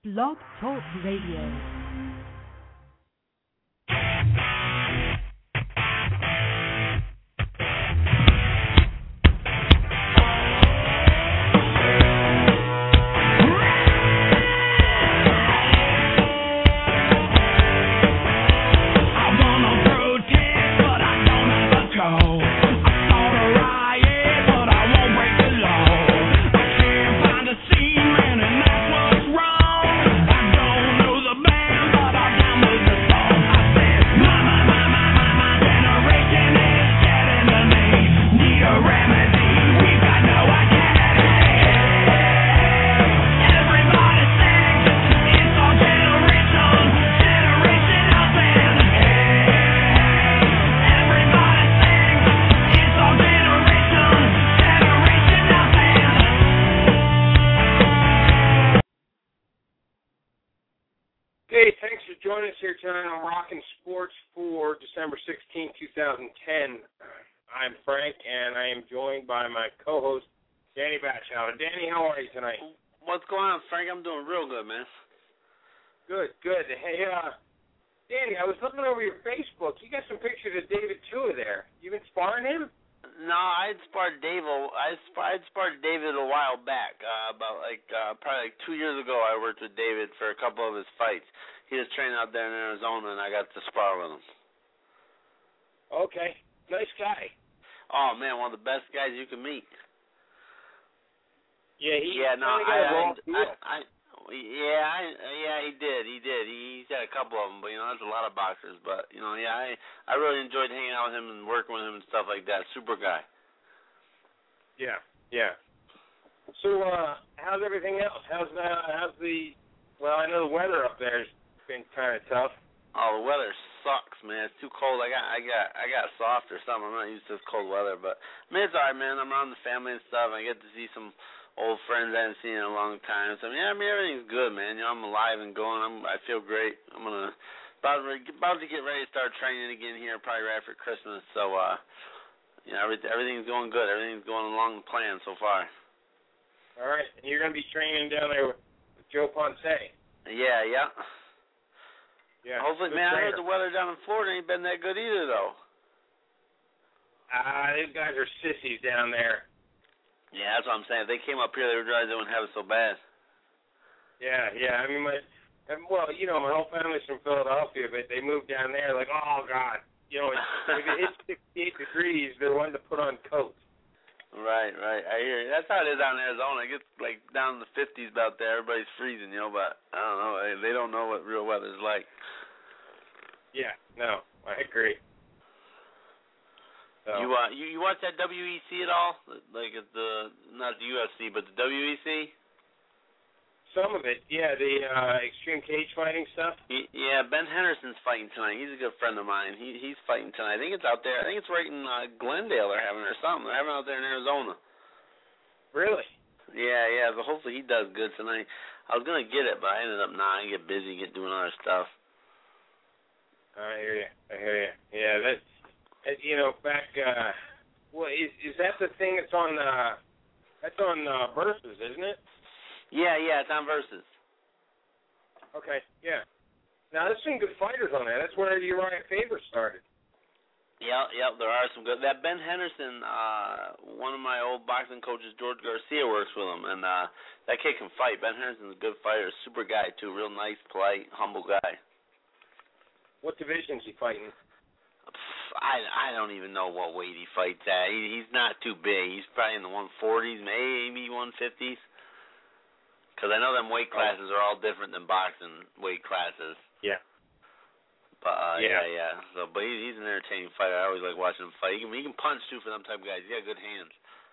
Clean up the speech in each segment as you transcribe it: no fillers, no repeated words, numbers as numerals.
Blog Talk Radio. Hey, thanks for joining us here tonight on Rockin' Sports for December 16, 2010. I'm Frank, and I am joined by my co-host, Danny Batchelder. Danny, how are you tonight? What's going on, Frank? I'm doing real good, man. Good, good. Hey, Danny, I was looking over your Facebook. You got some pictures of David Tua there. You been sparring him? No, I'd sparred David a while back. Probably 2 years ago, I worked with David for a couple of his fights. He was training out there in Arizona, and I got to spar with him. Okay, nice guy. Oh man, one of the best guys you can meet. Yeah, he did. He's had a couple of them, but there's a lot of boxers. But I really enjoyed hanging out with him and working with him and stuff like that. Super guy. Yeah. So, how's everything else? How's the? Well, I know the weather up there has been kind of tough. Oh, the weather sucks, man. It's too cold. I got soft or something. I'm not used to this cold weather, but it's all right, man. I'm around the family and stuff. I get to see some old friends I haven't seen in a long time. So everything's good, man. I'm alive and going. I feel great. I'm about to get ready to start training again here, probably right after Christmas. So everything's going good. Everything's going along the plan so far. All right, and you're gonna be training down there with Joe Ponce. Yeah. Hopefully, man. Trainer. I heard the weather down in Florida ain't been that good either, though. These guys are sissies down there. Yeah, that's what I'm saying. If they came up here, they would realize they wouldn't have it so bad. Yeah. I mean, my whole family's from Philadelphia, but they moved down there like, oh, God. If it hits 68 degrees, they're wanting to put on coats. Right. I hear you. That's how it is out in Arizona. It gets, down in the 50s out there. Everybody's freezing, but I don't know. They don't know what real weather's like. Yeah, no, I agree. So. You watch that WEC at all? Not the UFC, but the WEC? Some of it, yeah. The extreme cage fighting stuff. Yeah, Ben Henderson's fighting tonight. He's a good friend of mine. He's fighting tonight. I think it's out there. I think it's right in Glendale they're having it or something. They're having it out there in Arizona. Really? Yeah. But hopefully he does good tonight. I was gonna get it, but I ended up not. I get busy, doing other stuff. I hear you. Yeah, that's. Back, is that the thing that's on Versus, isn't it? Yeah, it's on Versus. Okay, yeah. Now, there's some good fighters on there. That's where Uriah Faber started. Yep, there are some good. That Ben Henderson, one of my old boxing coaches, George Garcia, works with him, and that kid can fight. Ben Henderson's a good fighter, super guy, too, real nice, polite, humble guy. What division is he fighting? I don't even know what weight he fights at. He's not too big. He's probably in the 140s, maybe 150s. Because I know them weight classes are all different than boxing weight classes. Yeah. But yeah. So, but he's an entertaining fighter. I always like watching him fight. He can punch too for them type of guys. He got good hands.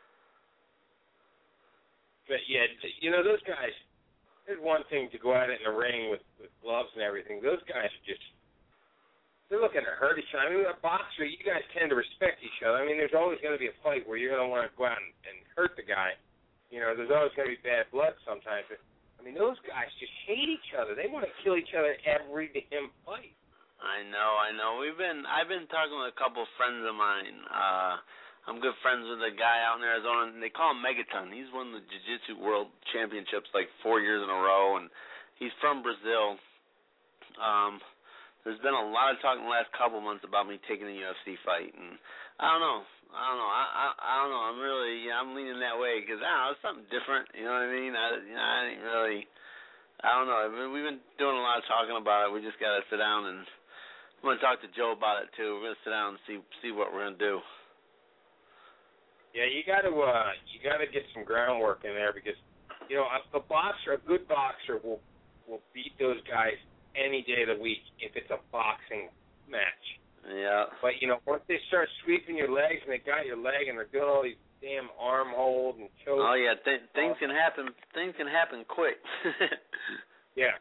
But yeah, those guys. It's one thing to go at it in the ring with gloves and everything. Those guys are just. They're looking to hurt each other. I mean, a boxer, you guys tend to respect each other. I mean, there's always going to be a fight where you're going to want to go out and hurt the guy. There's always going to be bad blood sometimes. But, I mean, those guys just hate each other. They want to kill each other every damn fight. I know. I've been talking with a couple of friends of mine. I'm good friends with a guy out in Arizona, and they call him Megaton. He's won the Jiu-Jitsu World Championships 4 years in a row, and He's from Brazil. There's been a lot of talk in the last couple months about me taking a UFC fight, and I don't know. I don't know. I'm leaning that way because it's something different. You know what I mean? I ain't really. I don't know. We've been doing a lot of talking about it. We just gotta sit down and I'm gonna talk to Joe about it too. We're gonna sit down and see what we're gonna do. Yeah, you gotta get some groundwork in there because a good boxer will beat those guys any day of the week if it's a boxing match. Yeah. But once they start sweeping your legs and they got your leg and they're doing all these damn arm holds and chokes. Oh yeah, things can happen. Things can happen quick. Yeah.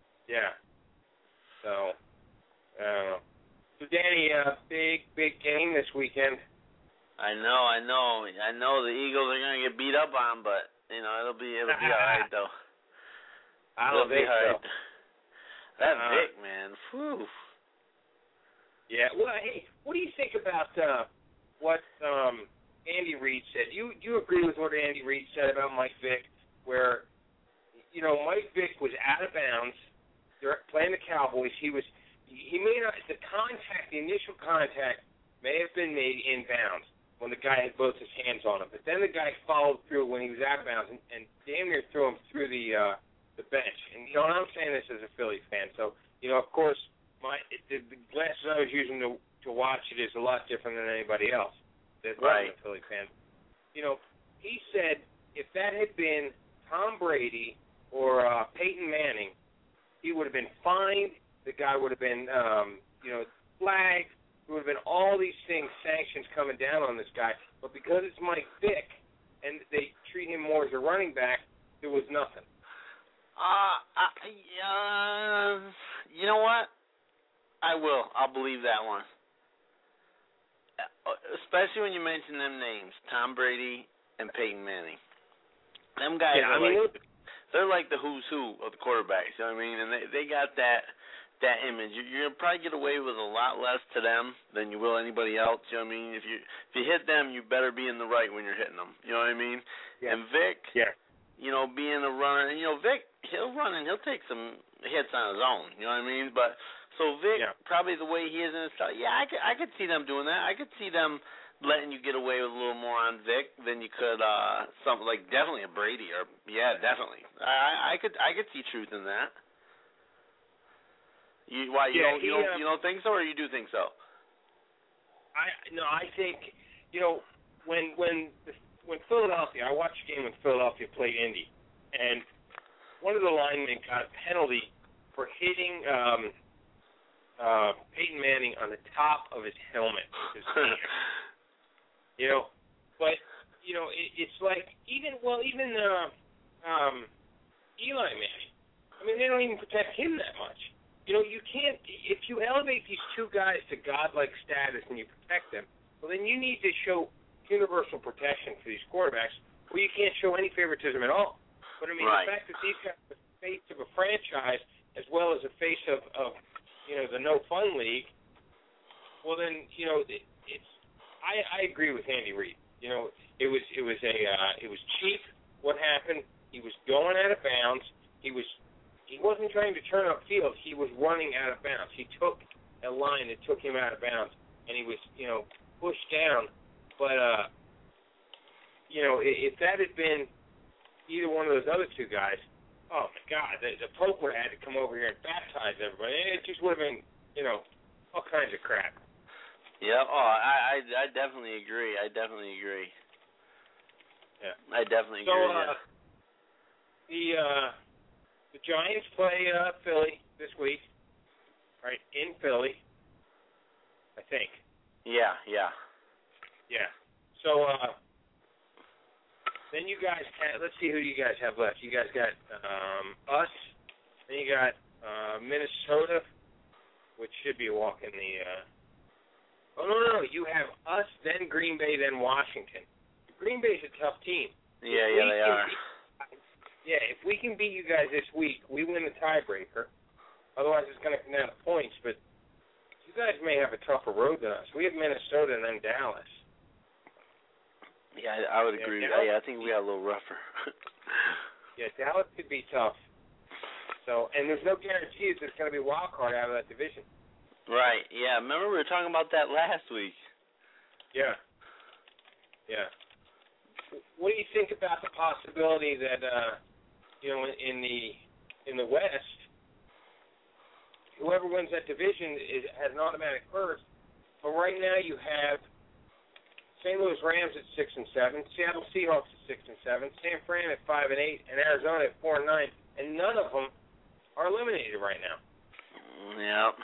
So, so Danny, big game this weekend. I know. The Eagles are gonna get beat up on, but it'll be all right though. It'll be all right. That Vic, man. Whew. Yeah. Well, hey, what do you think about what Andy Reid said? Do you agree with what Andy Reid said about Mike Vick, where Mike Vick was out of bounds playing the Cowboys. He may not the initial contact may have been made in bounds when the guy had both his hands on him, but then the guy followed through when he was out of bounds and damn near threw him through the bench. And I'm saying this as a Philly fan, so of course the glasses I was using to watch it is a lot different than anybody else that wasn't a Philly fan. He said if that had been Tom Brady or Peyton Manning, he would have been fined. The guy would have been, flagged. There would have been all these things, sanctions coming down on this guy. But because it's Mike Vick and they treat him more as a running back, there was nothing. You know what? I'll believe that one. Especially when you mention them names, Tom Brady and Peyton Manning. Them guys they're like the who's who of the quarterbacks, you know what I mean? And they got that image. You're gonna probably get away with a lot less to them than you will anybody else, you know what I mean? If you hit them, you better be in the right when you're hitting them. You know what I mean? Yeah. And Vic, being a runner, and Vic, he'll run and he'll take some hits on his own, you know what I mean? But so Vic, probably the way he is in his style, I could see them doing that. I could see them letting you get away with a little more on Vic than you could something like definitely a Brady or definitely. I could see truth in that. You don't think so, or you do think so? I think when Philadelphia, I watched a game when Philadelphia played Indy, and one of the linemen got a penalty for hitting Peyton Manning on the top of his helmet with his hand. But it's like even Eli Manning. I mean, they don't even protect him that much. You can't. If you elevate these two guys to godlike status and you protect them, well, then you need to show universal protection for these quarterbacks, where you can't show any favoritism at all. But I mean, the fact that these guys are the face of a franchise as well as the face of the No Fun League, well then it's. I agree with Andy Reid. It was cheap what happened. He was going out of bounds. He wasn't trying to turn upfield. He was running out of bounds. He took a line that took him out of bounds, and he was pushed down. But if that had been either one of those other two guys, oh my God, the Pope would have had to come over here and baptize everybody. It just would have been all kinds of crap. Yeah, I definitely agree. Yeah. I definitely agree. The Giants play Philly this week, right, in Philly, I think. Yeah. So then you guys let's see who you guys have left. You guys got us, then you got Minnesota, which should be a walk in the oh, no. You have us, then Green Bay, then Washington. Green Bay's a tough team. Yeah, they are. Yeah, if we can beat you guys this week, we win the tiebreaker. Otherwise, it's going to come down to points. But you guys may have a tougher road than us. We have Minnesota and then Dallas. Yeah, I would agree with that. Yeah, I think we got a little rougher. Yeah, Dallas could be tough. So, and there's no guarantees there's going to be a wild card out of that division. Right. Yeah. Remember we were talking about that last week. Yeah. Yeah. What do you think about the possibility that in the West, whoever wins that division has an automatic berth? But right now you have St. Louis Rams at 6-7, Seattle Seahawks at 6-7, San Fran at 5-8, and Arizona at 4-9, and none of them are eliminated right now. Yeah.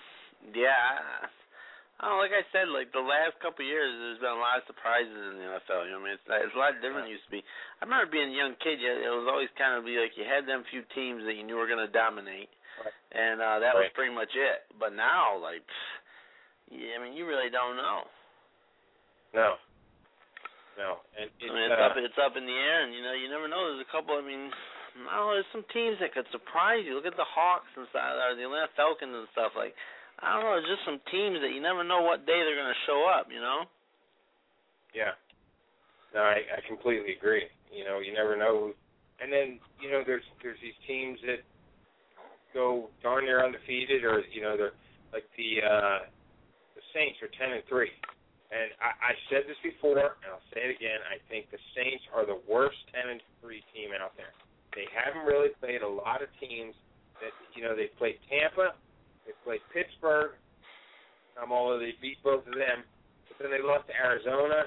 Like I said, like the last couple of years, there's been a lot of surprises in the NFL. You know, it's a lot different than it used to be. I remember being a young kid. It was always kind of be like you had them few teams that you knew were going to dominate, right. And that was pretty much it. But now, like, you really don't know. No. And it's up in the air, and you never know. There's a couple. There's some teams that could surprise you. Look at the Hawks and stuff, or the Atlanta Falcons and stuff. Like, I don't know. There's just some teams that you never know what day they're going to show up. Yeah. No, I completely agree. You never know. And then there's these teams that go darn near undefeated, or they're like the Saints are 10-3. And I said this before, and I'll say it again. I think the Saints are the worst 10-3 team out there. They haven't really played a lot of teams that they played Tampa, they played Pittsburgh. Although they beat both of them, but then they lost to Arizona.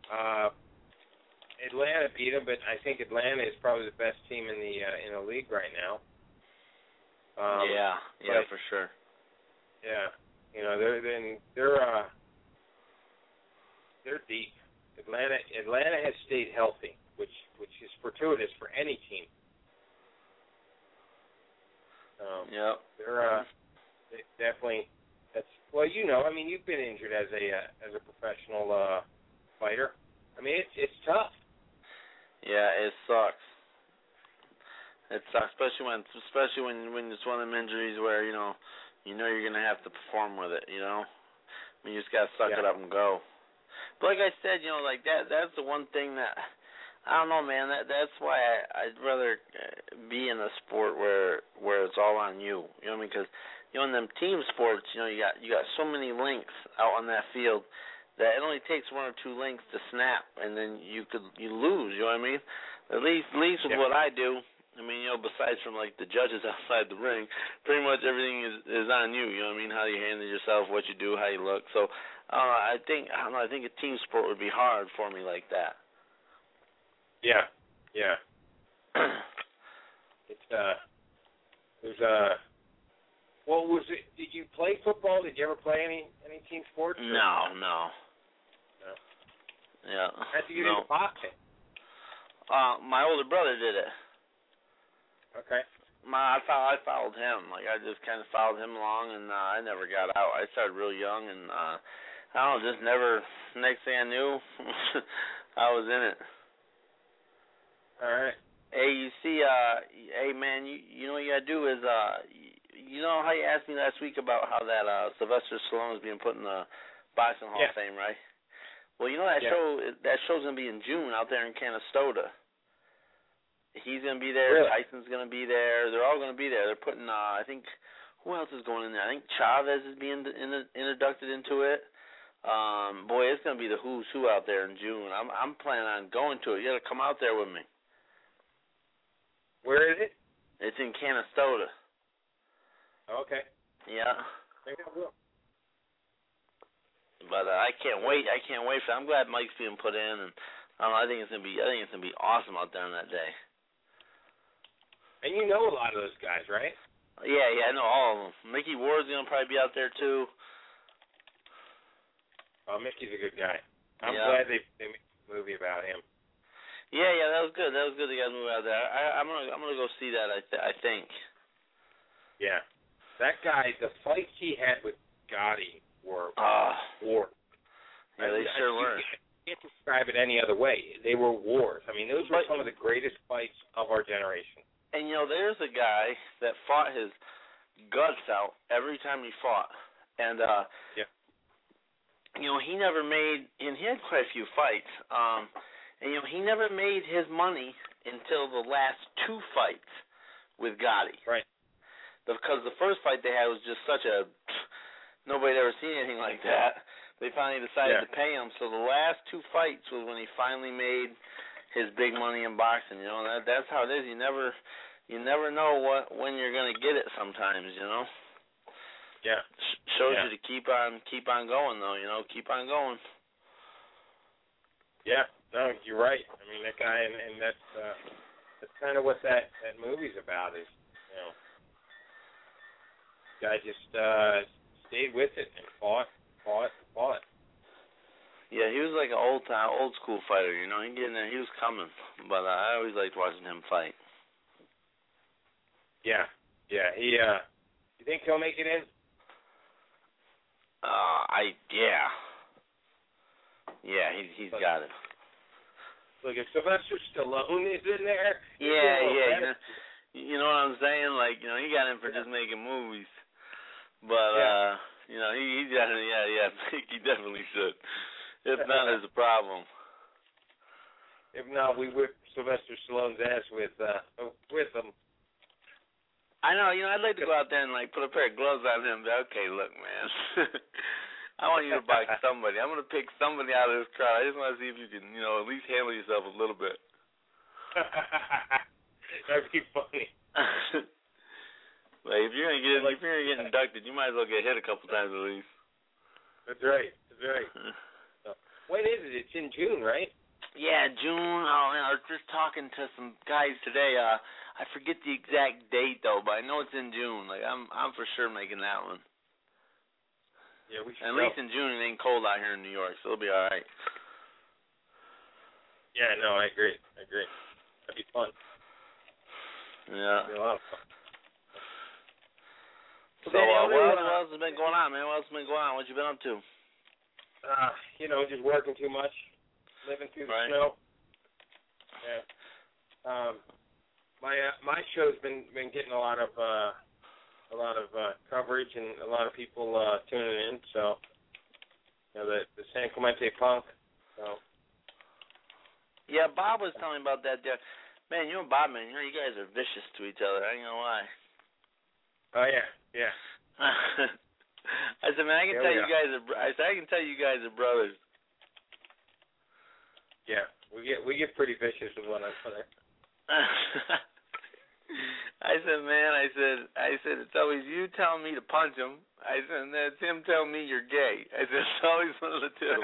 Atlanta beat them, but I think Atlanta is probably the best team in the league right now. For sure. Yeah, they're deep. Atlanta has stayed healthy, which is fortuitous for any team. They're definitely. You've been injured as a professional fighter. It's tough. Yeah, it sucks. It sucks, especially when it's one of them injuries where you're gonna have to perform with it. You just gotta suck it up and go. But like I said, that's the one thing that I don't know, man. That's why I'd rather be in a sport where it's all on you. Because in them team sports, you got so many links out on that field that it only takes one or two links to snap, and then you lose. You know what I mean? At least with what I do. Besides from like the judges outside the ring, pretty much everything is on you. You know what I mean? How you handle yourself, what you do, how you look. So I think a team sport would be hard for me like that. Yeah. Did you play football? Did you ever play any team sports? No. Yeah. How'd you get into boxing? My older brother did it. Okay. I followed him. Like, I just kind of followed him along, and I never got out. I started real young, and just never. Next thing I knew, I was in it. All right. Hey, you see, hey man, you know what you gotta do is, you know how you asked me last week about how that Sylvester Stallone is being put in the Boxing Hall of Fame, right? Well, that show's gonna be in June out there in Canastota. He's gonna be there. Really? Tyson's gonna be there. They're all gonna be there. They're putting, I think, who else is going in there? I think Chavez is being inducted into it. It's gonna be the who's who out there in June. I'm planning on going to it. You gotta come out there with me. Where is it? It's in Canastota. Okay. Yeah. Maybe I will. But I can't wait. I'm glad Mike's being put in, and I think it's gonna be awesome out there on that day. And you know a lot of those guys, right? Yeah, I know all of them. Mickey Ward's gonna probably be out there too. Oh, Mickey's a good guy. I'm glad they made a movie about him. Yeah, that was good. They got a movie out there. I'm gonna go see that. I think. Yeah, that guy. The fights he had with Gotti were war. Yeah, they sure were. You can't describe it any other way. They were wars. Those were some of the greatest fights of our generation. And there's a guy that fought his guts out every time he fought, and he never made, and he had quite a few fights. And he never made his money until the last two fights with Gotti. Right. the first fight they had was just such a nobody had ever seen anything like that. They finally decided to pay him. So the last 2 fights was when he finally made his big money in boxing. You know, that's how it is. You never know when you're gonna get it. Sometimes, you know. Yeah. Shows you to keep on going though. You know, keep on going. Yeah. No, you're right. I mean, that guy, and that's kind of what that movie's about. Is, you know, guy just stayed with it and fought. Yeah, he was like an old school fighter, you know. He was coming, but I always liked watching him fight. Yeah. You think he'll make it in? Yeah, he's got it. Look, if Sylvester Stallone is in there. Yeah. You know what I'm saying? Like, you know, he got in for just making movies, but you know, he definitely, he definitely should. If not, there's a problem. If not, we whip Sylvester Stallone's ass with him. I know, you know, I'd like to go out there and like put a pair of gloves on him and be, okay, look, man, I want you to box somebody. I'm gonna pick somebody out of this crowd. I just want to see if you can, you know, at least handle yourself a little bit. That'd be funny. Like if you're gonna get inducted, you might as well get hit a couple times at least. That's right. So, when is it? It's in June, right? Yeah, June. Oh man, I was just talking to some guys today. I forget the exact date though, but I know it's in June. Like I'm for sure making that one. Yeah, we should. At least in June, it ain't cold out here in New York, so it'll be all right. Yeah, no, I agree. That'd be fun. Yeah. It'd be a lot of fun. So, what else has been going on, man? What else has been going on? What you been up to? You know, just working too much, living through the snow. Yeah. My show's been getting a lot of coverage and a lot of people tuning in. So, you know, the San Clemente Punk. So. Yeah, Bob was telling me about that there. Man, you and Bob, man, you guys are vicious to each other. I ain't gonna lie. Oh yeah. I said, man, I can tell you guys are brothers. Yeah, we get pretty vicious with one another. I said, man, I said it's always you telling me to punch him. I said, and then it's him telling me you're gay. I said it's always one of the two.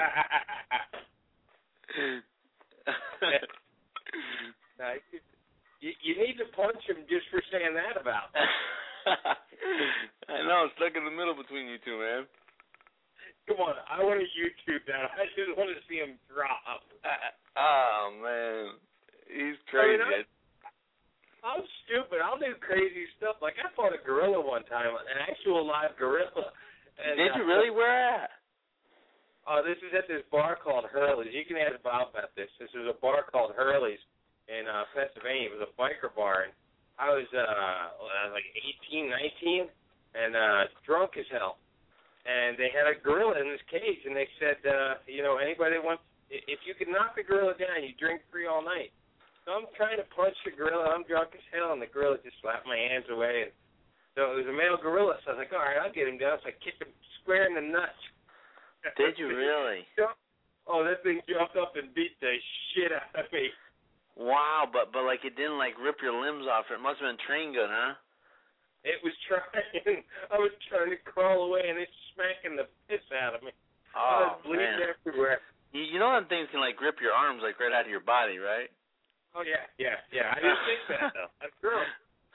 You need to punch him just for saying that about him. I know, I'm stuck in the middle between you two, man. Come on, I want to YouTube that. I just want to see him drop. Oh, man. He's crazy. I mean, I'm stupid. I'll do crazy stuff. Like, I fought a gorilla one time, an actual live gorilla. And, did you really? Where at? This is at this bar called Hurley's. You can ask Bob about this. This is a bar called Hurley's in Pennsylvania. It was a biker bar, and I was like 18, 19, and drunk as hell. And they had a gorilla in this cage, and they said, you know, anybody that wants, if you can knock the gorilla down, you drink free all night. So I'm trying to punch the gorilla. I'm drunk as hell, and the gorilla just slapped my hands away. And so it was a male gorilla, so I was like, all right, I'll get him down. So I kicked him square in the nuts. Did you really? Oh, that thing jumped up and beat the shit out of me. Wow, but like it didn't like rip your limbs off. It must have been trained good, huh? It was trying. I was trying to crawl away, and it's smacking the piss out of me. I was bleeding everywhere. You know them things can like grip your arms like right out of your body, right? Oh yeah. I didn't think that though. That's gross.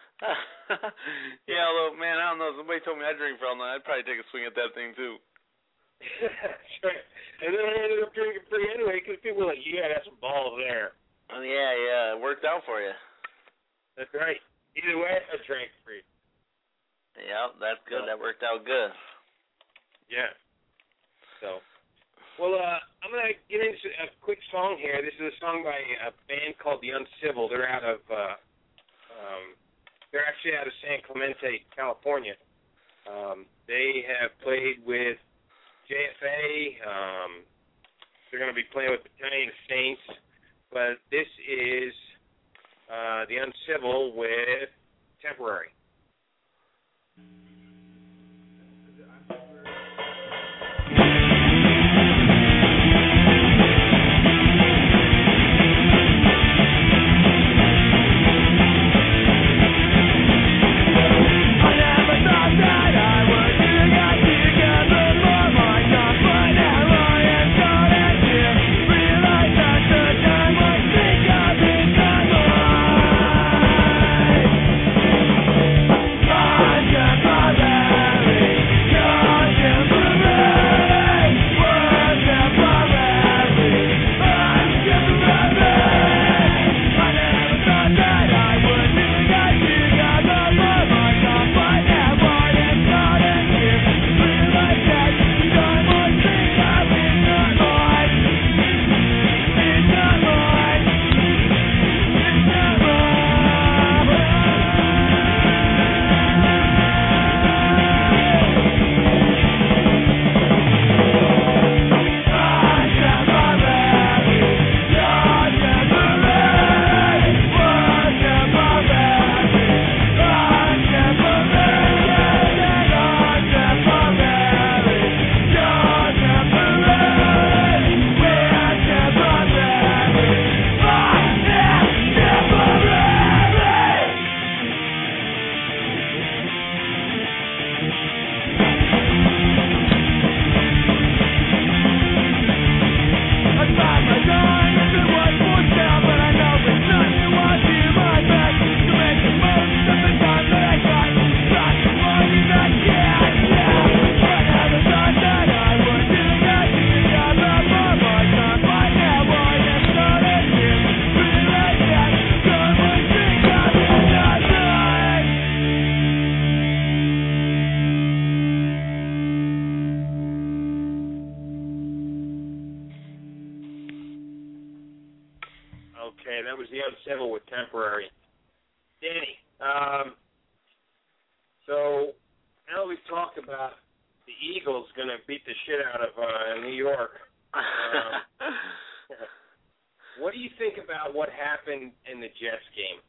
Yeah, although man, I don't know. Somebody told me I drink for all night. I'd probably take a swing at that thing too. That's right. And then I ended up drinking free anyway because people were like, "You gotta have some balls there." Oh yeah, it worked out for you. That's right. Either way, I drank free. Yeah, that's good. That worked out good. Yeah. So, well, I'm going to get into a quick song here. This is a song by a band called The Uncivil. They're out of, they're actually out of San Clemente, California. They have played with JFA. They're going to be playing with Battalion of Saints. But this is The Uncivil with Temporary. Okay, that was the Uncivil with Temporary. Danny, so now we've talked about the Eagles going to beat the shit out of New York. What do you think about what happened in the Jets game?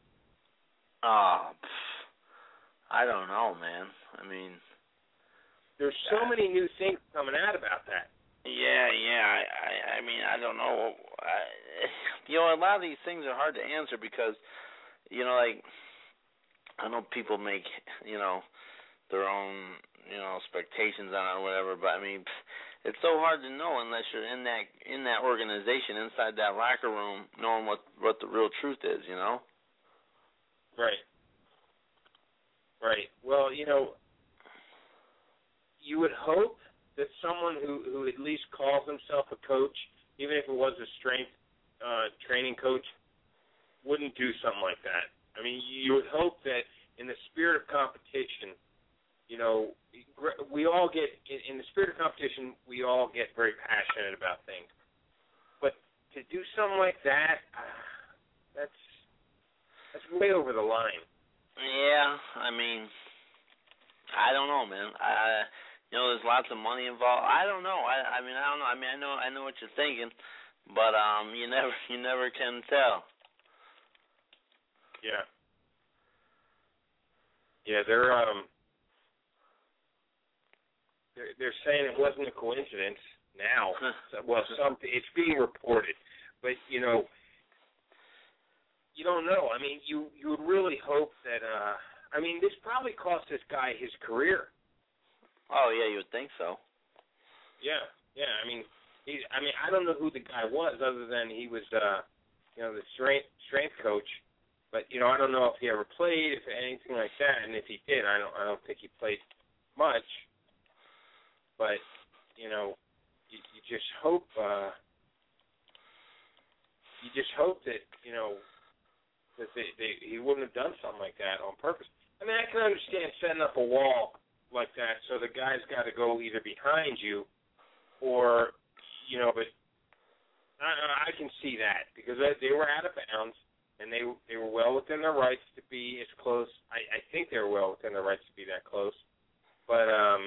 I don't know, man. I mean, there's so many new things coming out about that. Yeah. I mean, I don't know. A lot of these things are hard to answer because, like, I know people make, their own, expectations on it or whatever, but I mean, it's so hard to know unless you're in that organization, inside that locker room, knowing what the real truth is, Right. Well, you would hope that someone who at least calls himself a coach, even if it was a strength training coach, wouldn't do something like that. I mean, you would hope that in the spirit of competition, we all get, in the spirit of competition, we all get very passionate about things. But to do something like that, that's way over the line. Yeah, I mean, I don't know, man. There's lots of money involved. I don't know. I mean, I don't know. I mean, I know what you're thinking, but you never can tell. Yeah. Yeah, they're saying it wasn't a coincidence now. Well, it's being reported, but you don't know. I mean, you would really hope that. I mean, this probably cost this guy his career. Oh yeah, you would think so. Yeah. I mean, I don't know who the guy was, other than he was, the strength coach. But I don't know if he ever played, if anything like that. And if he did, I don't think he played much. But you just hope. You just hope that that he wouldn't have done something like that on purpose. I mean, I can understand setting up a wall like that, so the guy's got to go either behind you, or but I can see that because they were out of bounds and they were well within their rights to be as close. I think they were well within their rights to be that close, but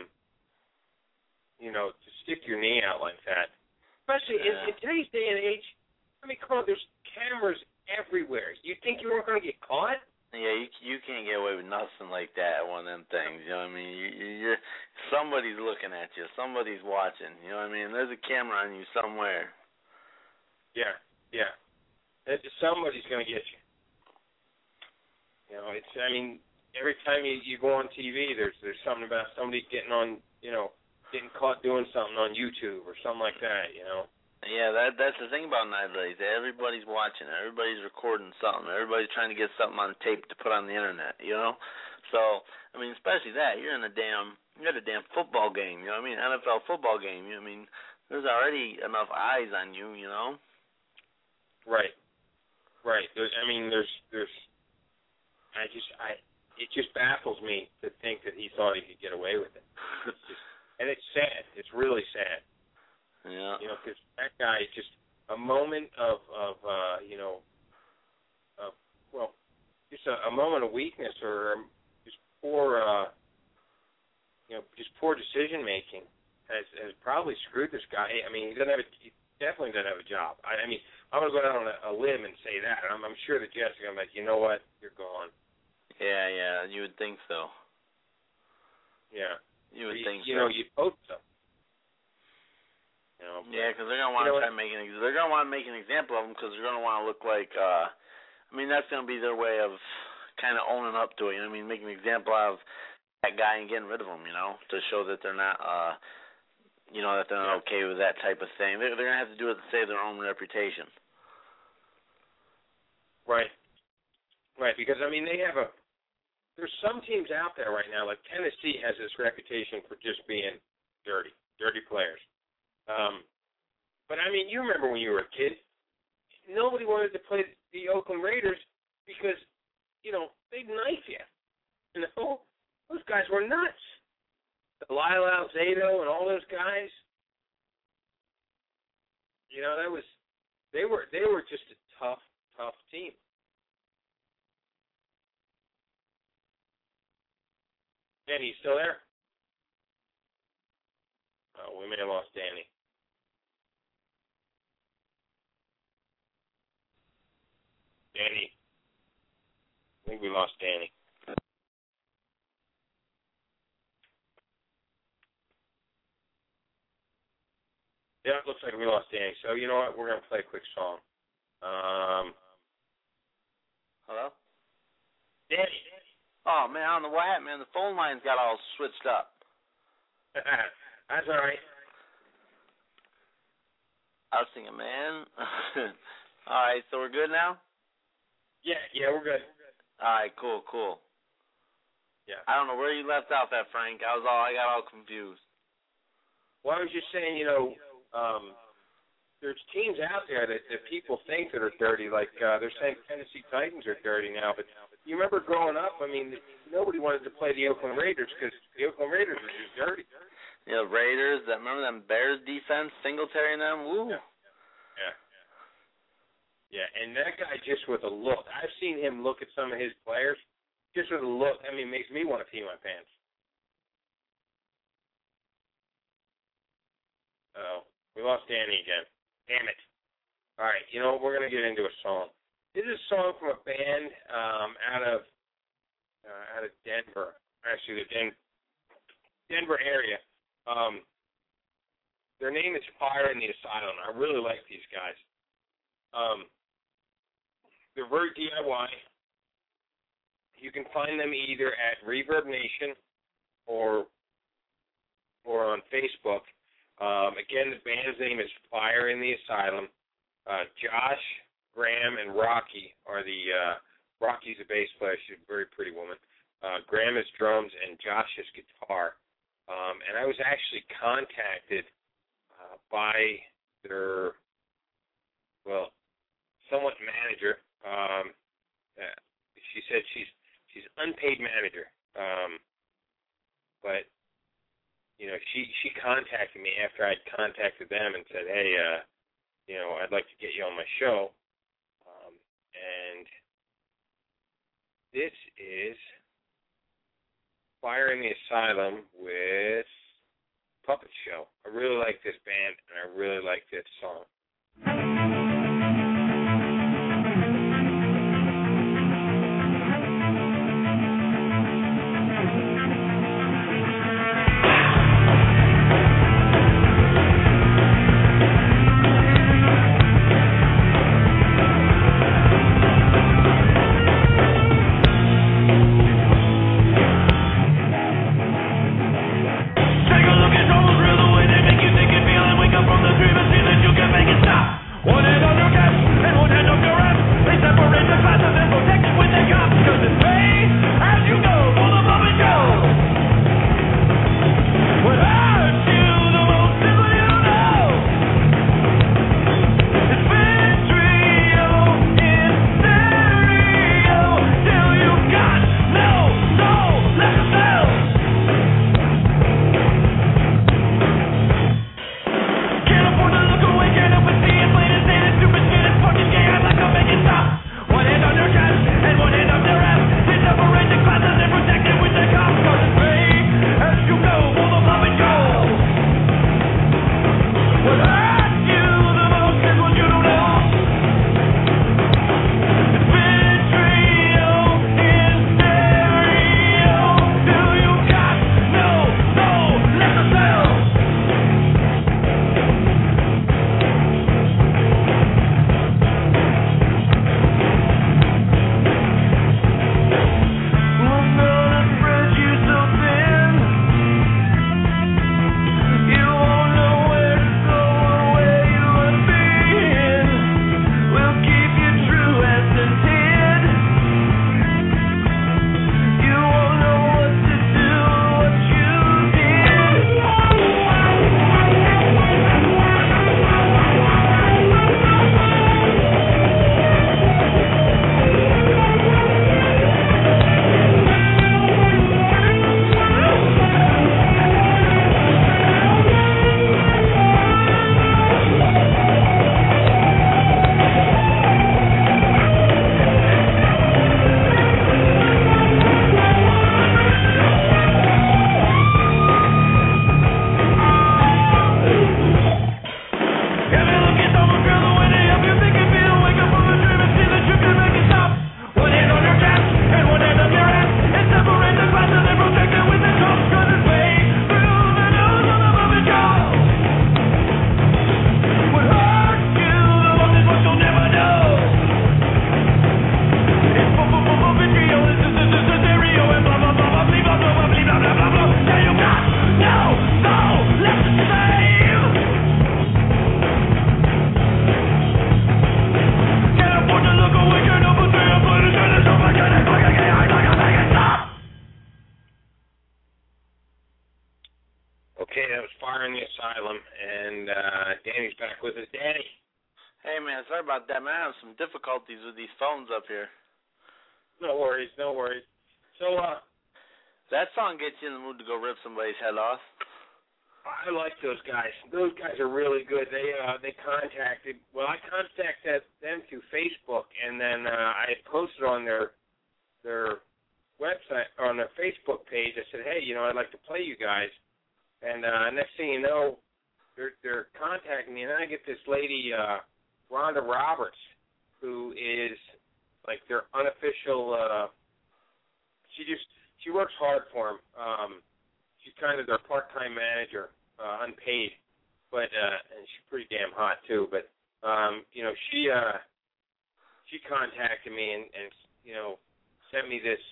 to stick your knee out like that, especially in today's day and age. I mean, come on, there's cameras everywhere. You think you weren't going to get caught? Yeah, you can't get away with nothing like that. One of them things, you know what I mean? You're somebody's looking at you. Somebody's watching. You know what I mean? There's a camera on you somewhere. Yeah. Somebody's gonna get you. You know, it's. I mean, every time you go on TV, there's something about somebody getting on. You know, getting caught doing something on YouTube or something like that. You know. Yeah, that's the thing about nowadays. Everybody's watching. Everybody's recording something. Everybody's trying to get something on tape to put on the internet, you know? So, I mean, especially that. You're at a damn football game, you know what I mean? NFL football game, you know what I mean? There's already enough eyes on you, you know? Right. There's it just baffles me to think that he thought he could get away with it. And it's sad. It's really sad. Yeah. You know, because that guy just a moment of just a moment of weakness or just poor poor decision making has probably screwed this guy. I mean, he definitely doesn't have a job. I mean, I'm gonna go down on a limb and say that. I'm sure the Jets are gonna be like, you know what, you're gone. Yeah, you would think so. Yeah. You would think so. You know, you'd hope so. You know, yeah, because they're gonna want to try to make they're gonna want to make an example of him because they're gonna want to look like. I mean, that's gonna be their way of kind of owning up to it. You know what I mean? Making an example out of that guy and getting rid of him. You know, to show that they're not. That they're not okay with that type of thing. They're gonna have to do it to save their own reputation. Right. Because I mean, there's some teams out there right now, like Tennessee has this reputation for just being dirty players. But I mean, you remember when you were a kid, nobody wanted to play the Oakland Raiders because, you know, they'd knife you. You know, those guys were nuts. The Lyle Alzado and all those guys. You know, they were just a tough team. Danny, you still there? Oh, we may have lost Danny. I think we lost Danny. Yeah, it looks like we lost Danny. So, you know what? We're going to play a quick song. Hello? Danny. Oh, man, I don't know what happened, man. The phone lines got all switched up. That's all right. I was thinking, man. All right, so we're good now? Yeah, we're good. All right, cool. Yeah. I don't know where you left off at, Frank. I got all confused. Well, I was just saying, you know, there's teams out there that people think that are dirty, like they're saying Tennessee Titans are dirty now, but you remember growing up, I mean, nobody wanted to play the Oakland Raiders because the Oakland Raiders were just dirty. Yeah, Raiders, remember them Bears defense, Singletary and them? Woo. Yeah, and that guy just with a look, I've seen him look at some of his players, just with a look, I mean, it makes me want to pee my pants. Oh, we lost Danny again. Damn it. All right, you know what? We're going to get into a song. This is a song from a band out of Denver, actually the Denver area. Their name is Fire in the Asylum. I really like these guys. They're very DIY. You can find them either at Reverb Nation or on Facebook. Again, the band's name is Fire in the Asylum. Josh, Graham, and Rocky are Rocky's a bass player. She's a very pretty woman. Graham is drums, and Josh is guitar. And I was actually contacted by their, somewhat manager. She said she's unpaid manager. But you know, she contacted me after I'd contacted them and said, hey, you know, I'd like to get you on my show. And this is Fire in the Asylum with Puppet Show. I really like this band, and I really like this song. Okay, that was Fire in the Asylum, and Danny's back with us. Danny. Hey, man, sorry about that, man. I have some difficulties with these phones up here. No worries, no worries. So, that song gets you in the mood to go rip somebody's head off. I like those guys. Those guys are really good. They contacted. Well, I contacted them through Facebook, and then I posted on their website, on their Facebook page. I said, hey, I'd like to play you guys. And next thing you know, they're contacting me, and then I get this lady, Rhonda Roberts, who is like their unofficial. She works hard for them. She's kind of their part-time manager, unpaid, but and she's pretty damn hot too. But she contacted me and sent me this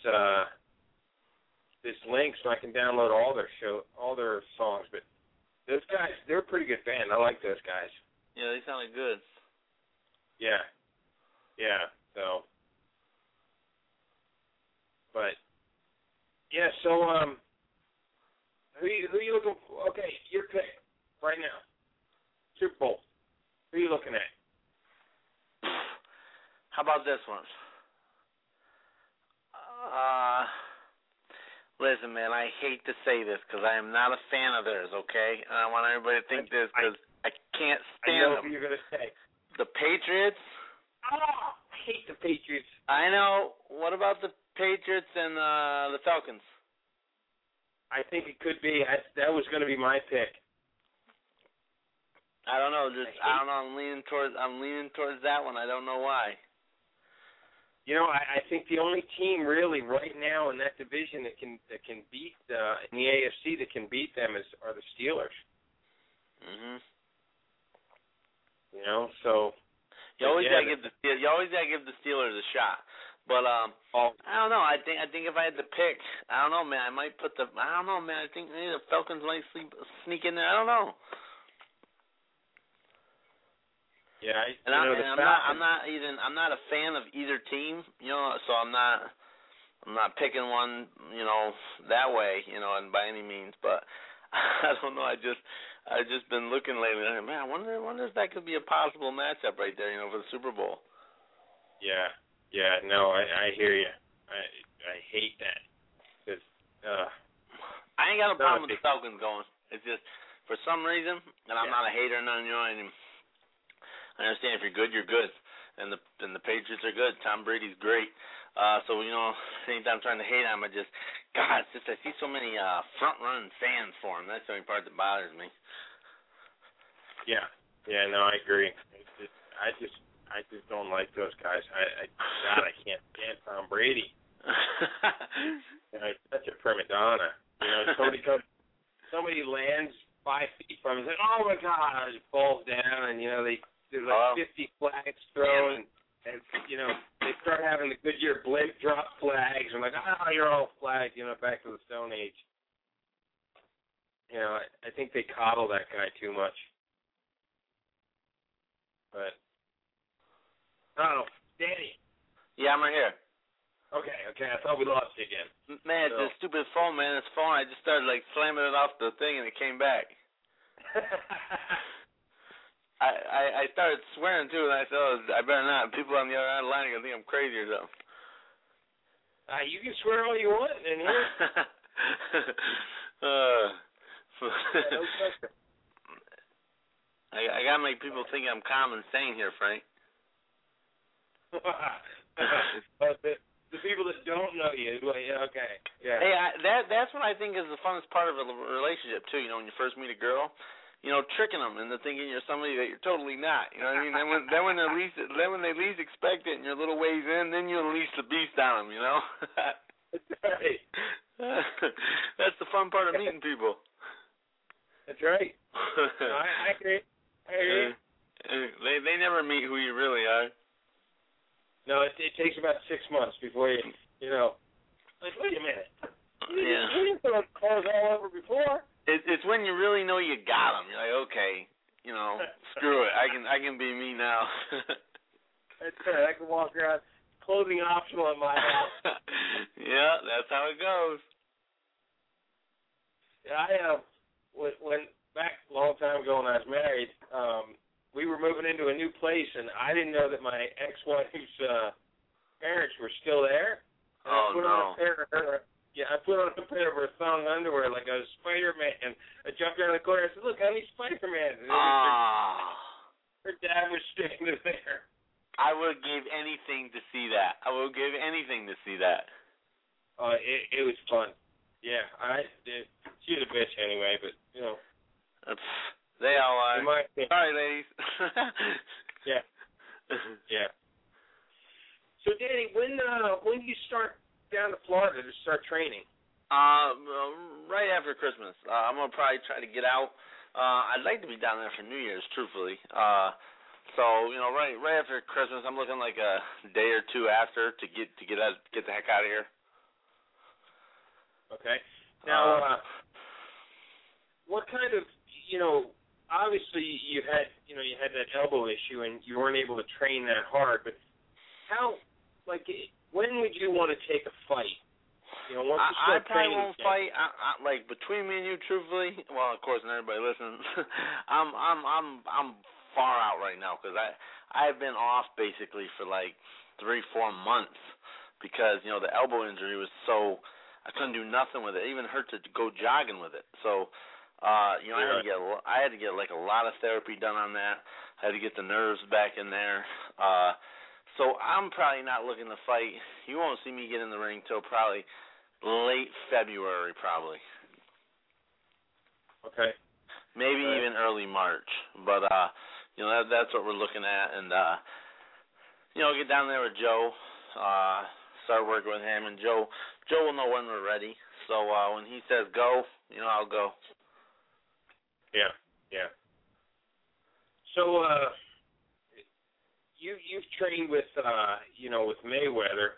link so I can download all their songs. But those guys, they're a pretty good band. I like those guys. Yeah, they sounded good. Yeah. So, but yeah. So who you looking for? Okay, your pick right now. Super Bowl. Who are you looking at? How about this one? Listen, man, I hate to say this because I am not a fan of theirs, okay? And I want everybody to think this because I can't stand them. I know who you're going to say. The Patriots? Oh, I hate the Patriots. I know. What about the Patriots and the Falcons? I think it could be. That was going to be my pick. I don't know. I don't know. I'm leaning towards that one. I don't know why. I think the only team really right now in that division that can beat in the AFC that can beat them are the Steelers. Mhm. So you always gotta give the Steelers a shot. But I don't know. I think if I had to pick, I don't know, man. I might put I think maybe the Falcons might sneak in there. I don't know. Yeah, I'm not a fan of either team, so I'm not picking one, that way, and by any means. But I don't know. I've just been looking lately. And man, I wonder if that could be a possible matchup right there, for the Super Bowl. Yeah. No, I hear you. I hate that. Cause, I ain't got a problem with the Falcons going. It's just for some reason, and I'm not a hater, and I understand if you're good, you're good, and the Patriots are good. Tom Brady's great. So anytime I'm trying to hate on him, I see so many front-run fans for him. That's the only part that bothers me. Yeah. No, I agree. I just don't like those guys. I can't stand Tom Brady. He's such a prima donna. Somebody lands 5 feet from him, and oh my God, it falls down, and there's like 50 flags thrown, and they start having the Goodyear blimp drop flags. I'm like, you're all flagged, back to the Stone Age. I think they coddle that guy too much. But I don't know, Danny. Yeah, I'm right here. Okay. I thought we lost you again. Man, it's this stupid phone, man. This phone, I just started slamming it off the thing, and it came back. I started swearing too, and I said, I better not. People on the other end of the line are gonna think I'm crazy or something. You can swear all you want in here. I gotta make people think I'm calm and sane here, Frank. The people that don't know you, okay, yeah. Hey, that's what I think is the funnest part of a relationship too. When you first meet a girl. Tricking them into thinking you're somebody that you're totally not. You know what I mean? Then when they least expect it and you're a little ways in, then you unleash the beast on them. That's right. That's the fun part of meeting people. That's right. No, I agree. They never meet who you really are. No, it takes about 6 months before you like, wait a minute. You didn't throw cars all over before. It's when you really know you got them. You're like, okay, screw it. I can be me now. That's right. I can walk around clothing optional at my house. Yeah, that's how it goes. Yeah, when back a long time ago when I was married, we were moving into a new place, and I didn't know that my ex-wife's parents were still there. And I put on a pair of her thong underwear like I was Spider-Man. I jumped around the corner. I said, "Look, honey, Spider-Man." And her dad was standing there. I would give anything to see that. It was fun. Yeah, she was a bitch anyway, but you know. They all are. Sorry, ladies. Yeah. Yeah. So, Danny, when do you start down to Florida to start training? Right after Christmas. I'm gonna probably try to get out. I'd like to be down there for New Year's, truthfully. So right after Christmas, I'm looking like a day or two after to get the heck out of here. Okay. Now, what kind of, obviously you had that elbow issue and you weren't able to train that hard, but when would you want to take a fight? Once you start I probably training, won't fight. Like between me and you, truthfully. Well, of course, and everybody listens. I'm far out right now because I've been off basically for like 3-4 months because the elbow injury was so I couldn't do nothing with it. It even hurt to go jogging with it. So I had to get like a lot of therapy done on that. I had to get the nerves back in there. So I'm probably not looking to fight. You won't see me get in the ring till probably late February, probably. Okay. Maybe even early March. But that's what we're looking at, and get down there with Joe, start working with him, and Joe will know when we're ready. So when he says go, I'll go. Yeah, yeah. So you've trained with with Mayweather.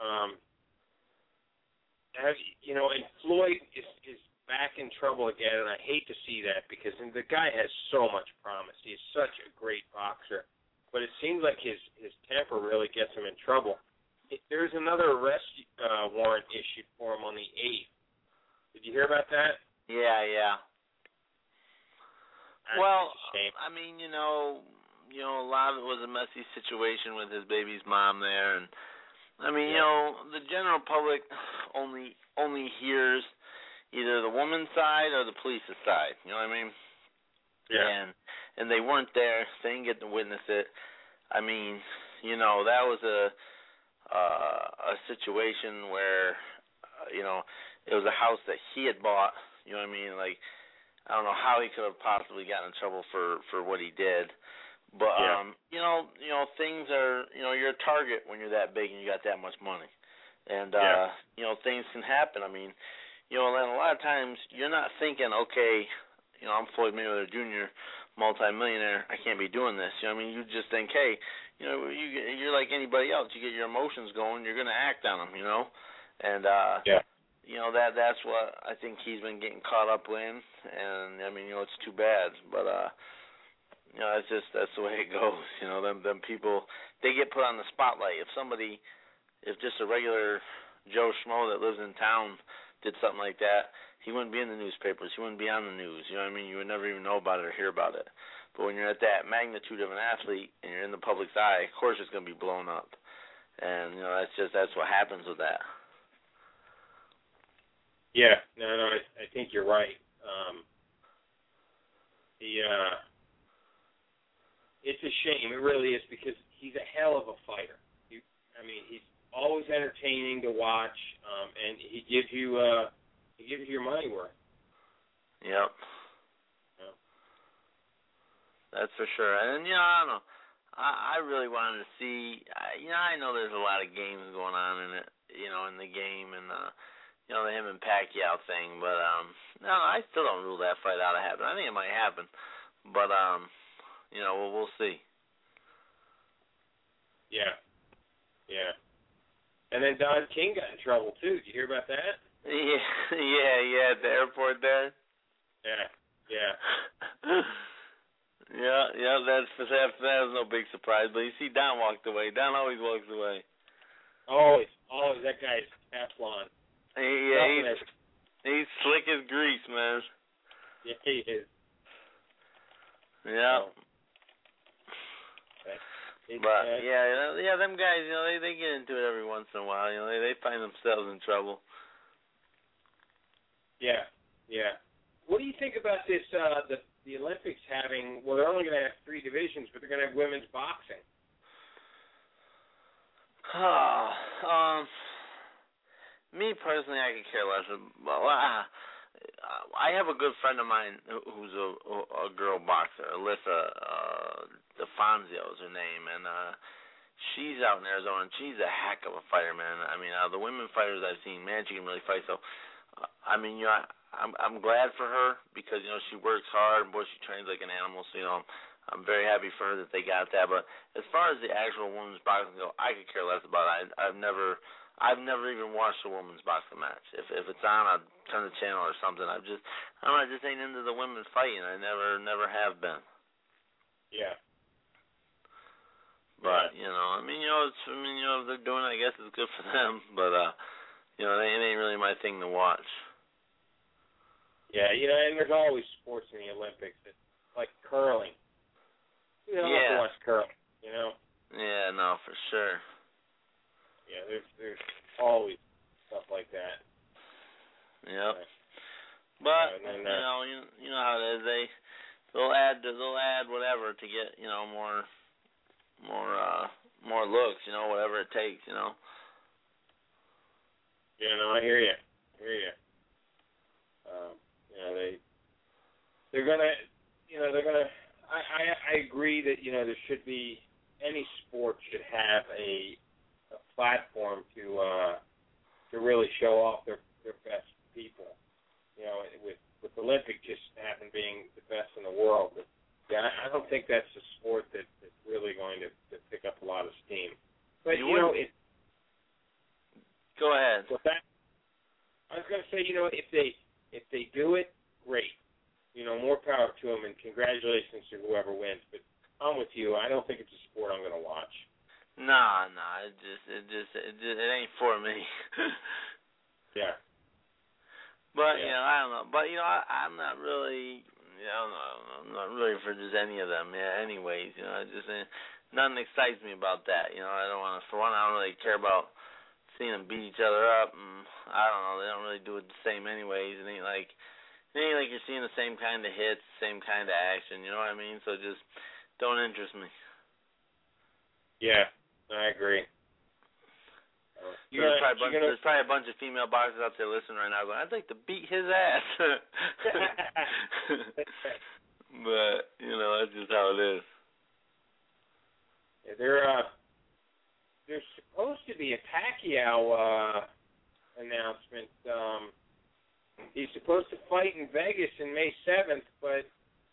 And Floyd is back in trouble again, and I hate to see that because the guy has so much promise. He's such a great boxer, but it seems like his temper really gets him in trouble. There's another arrest warrant issued for him on the 8th. Did you hear about that? Yeah. That's well, a shame. I mean, a lot of it was a messy situation with his baby's mom there, and I mean, the general public only hears either the woman's side or the police's side. You know what I mean? Yeah. And they weren't there. They didn't get to witness it. I mean, that was a situation where, it was a house that he had bought. You know what I mean? Like, I don't know how he could have possibly gotten in trouble for what he did. But things are, you're a target when you're that big and you got that much money, and things can happen. I mean, and a lot of times you're not thinking, okay, I'm Floyd Mayweather Jr., multi-millionaire, I can't be doing this. You know what I mean? You just think, hey, you're like anybody else. You get your emotions going, you're gonna act on them, and that's what I think he's been getting caught up in, and I mean, it's too bad, but. That's the way it goes. Them people, they get put on the spotlight. If just a regular Joe Schmo that lives in town did something like that, he wouldn't be in the newspapers. He wouldn't be on the news. You know what I mean? You would never even know about it or hear about it. But when you're at that magnitude of an athlete and you're in the public's eye, of course it's going to be blown up. And that's what happens with that. Yeah. No, I think you're right. It's a shame. It really is because he's a hell of a fighter. He's always entertaining to watch, and he gives you your money worth. Yep. Yeah. That's for sure. And I don't know. I really wanted to see. I know there's a lot of games going on in it. In the game, and the him and Pacquiao thing. But no, I still don't rule that fight out of happening. I think it might happen, but we'll see. Yeah. And then Don King got in trouble too. Did you hear about that? Yeah, at the airport there. Yeah. Yeah. That was no big surprise. But you see, Don walked away. Don always walks away. Always. That guy's Teflon. He's slick as grease, man. Yeah, he is. Yeah. But them guys, they get into it every once in a while. They find themselves in trouble. Yeah. What do you think about this? The Olympics having? Well, they're only going to have 3 divisions, but they're going to have women's boxing. Me personally, I could care less. I have a good friend of mine who's a girl boxer, Alyssa DeFanzio is her name, and she's out in Arizona, and she's a heck of a fighter, man. I mean, the women fighters I've seen, man, she can really fight. So, I'm glad for her because she works hard, and boy, she trains like an animal. So I'm very happy for her that they got that. But as far as the actual women's boxing go, I could care less about it. I've never even watched a women's boxing match. If it's on, I'll turn the channel or something. I just ain't into the women's fighting. I never have been. Yeah. But if they're doing it, I guess it's good for them. But it ain't really my thing to watch. Yeah, and there's always sports in the Olympics. It's like curling. You don't have to watch curling. Yeah, no, for sure. Yeah, there's always stuff like that. Yep. But you know how it is. They'll add whatever to get more looks. Whatever it takes. Yeah, no, I hear you. They're gonna. I agree that there should be, any sport should have a platform to really show off their best people. With Olympic just happen being the best in the world. But, yeah, I don't think that's a sport that's really going to pick up a lot of steam. But go ahead. I was going to say, if they do it, great. More power to them, and congratulations to whoever wins. But I'm with you. I don't think it's a sport I'm going to watch. Nah, it ain't for me. Yeah. But I don't know. But I'm not really, I'm not really for just any of them. Yeah. Anyways, nothing excites me about that. I don't want to. For one, I don't really care about seeing them beat each other up, and I don't know. They don't really do it the same anyways. It ain't like you're seeing the same kind of hits, same kind of action. You know what I mean? So just don't interest me. Yeah, I agree. There's probably a bunch of female boxers out there listening right now going, I'd like to beat his ass. But, that's just how it is. Yeah, there's supposed to be a Pacquiao announcement. He's supposed to fight in Vegas in May 7th, but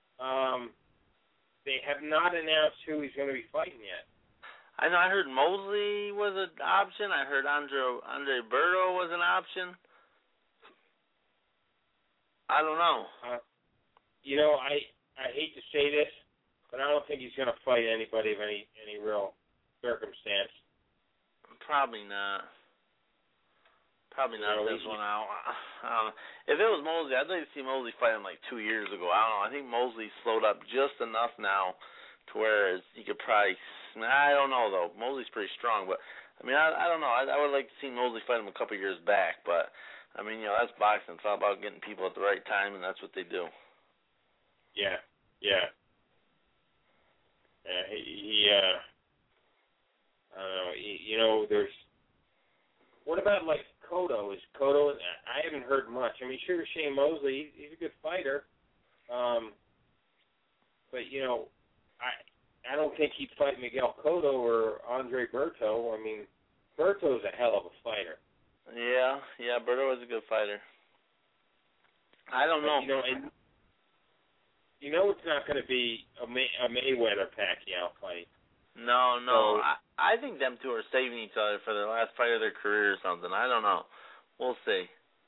they have not announced who he's going to be fighting yet. I know. I heard Mosley was an option. I heard Andre Berto was an option. I don't know. I hate to say this, but I don't think he's going to fight anybody of any real circumstance. Probably not. Probably not this one out. If it was Mosley, I'd like to see Mosley fight him like 2 years ago. I don't know. I think Mosley slowed up just enough now to where he could probably. I don't know though. Mosley's pretty strong, but I don't know. I would like to see Mosley fight him a couple years back, but that's boxing. It's all about getting people at the right time, and that's what they do. Yeah. I don't know. There's. What about like Cotto? I haven't heard much. Sure, Shane Mosley, he's a good fighter, but I don't think he'd fight Miguel Cotto or Andre Berto. Berto's a hell of a fighter. Yeah, Berto is a good fighter. I don't know. It's not going to be a Mayweather-Pacquiao fight. No. So, I think them two are saving each other for the last fight of their career or something. I don't know. We'll see.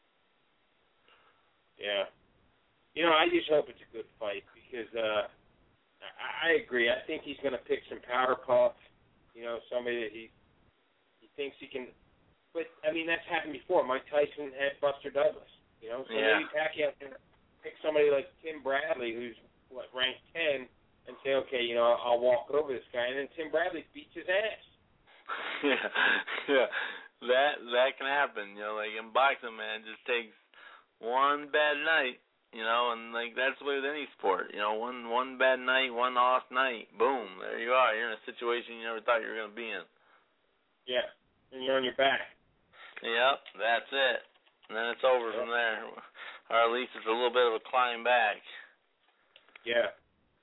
Yeah. I just hope it's a good fight because I agree. I think he's going to pick some powder puff, somebody that he thinks he can. But, that's happened before. Mike Tyson had Buster Douglas, so maybe Pacquiao can pick somebody like Tim Bradley, who's ranked 10, and say, okay, I'll walk over this guy, and then Tim Bradley beats his ass. Yeah. That can happen. Like in boxing, man, it just takes one bad night. And like that's the way with any sport. One bad night, one off night, boom, there you are. You're in a situation you never thought you were gonna be in. Yeah, and you're on your back. Yep, that's it. And then it's over from there. Or at least it's a little bit of a climb back. Yeah.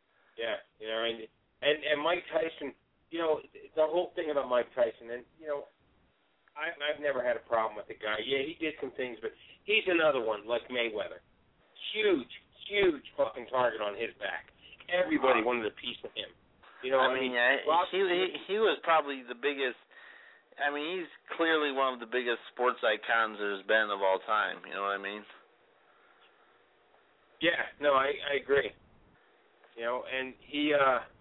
And Mike Tyson, the whole thing about Mike Tyson, and I've never had a problem with the guy. Yeah, he did some things, but he's another one like Mayweather. Huge fucking target on his back. Everybody wanted a piece of him. He was probably the biggest. I mean, he's clearly one of the biggest sports icons there's been of all time. You know what I mean? Yeah, no, I agree. And he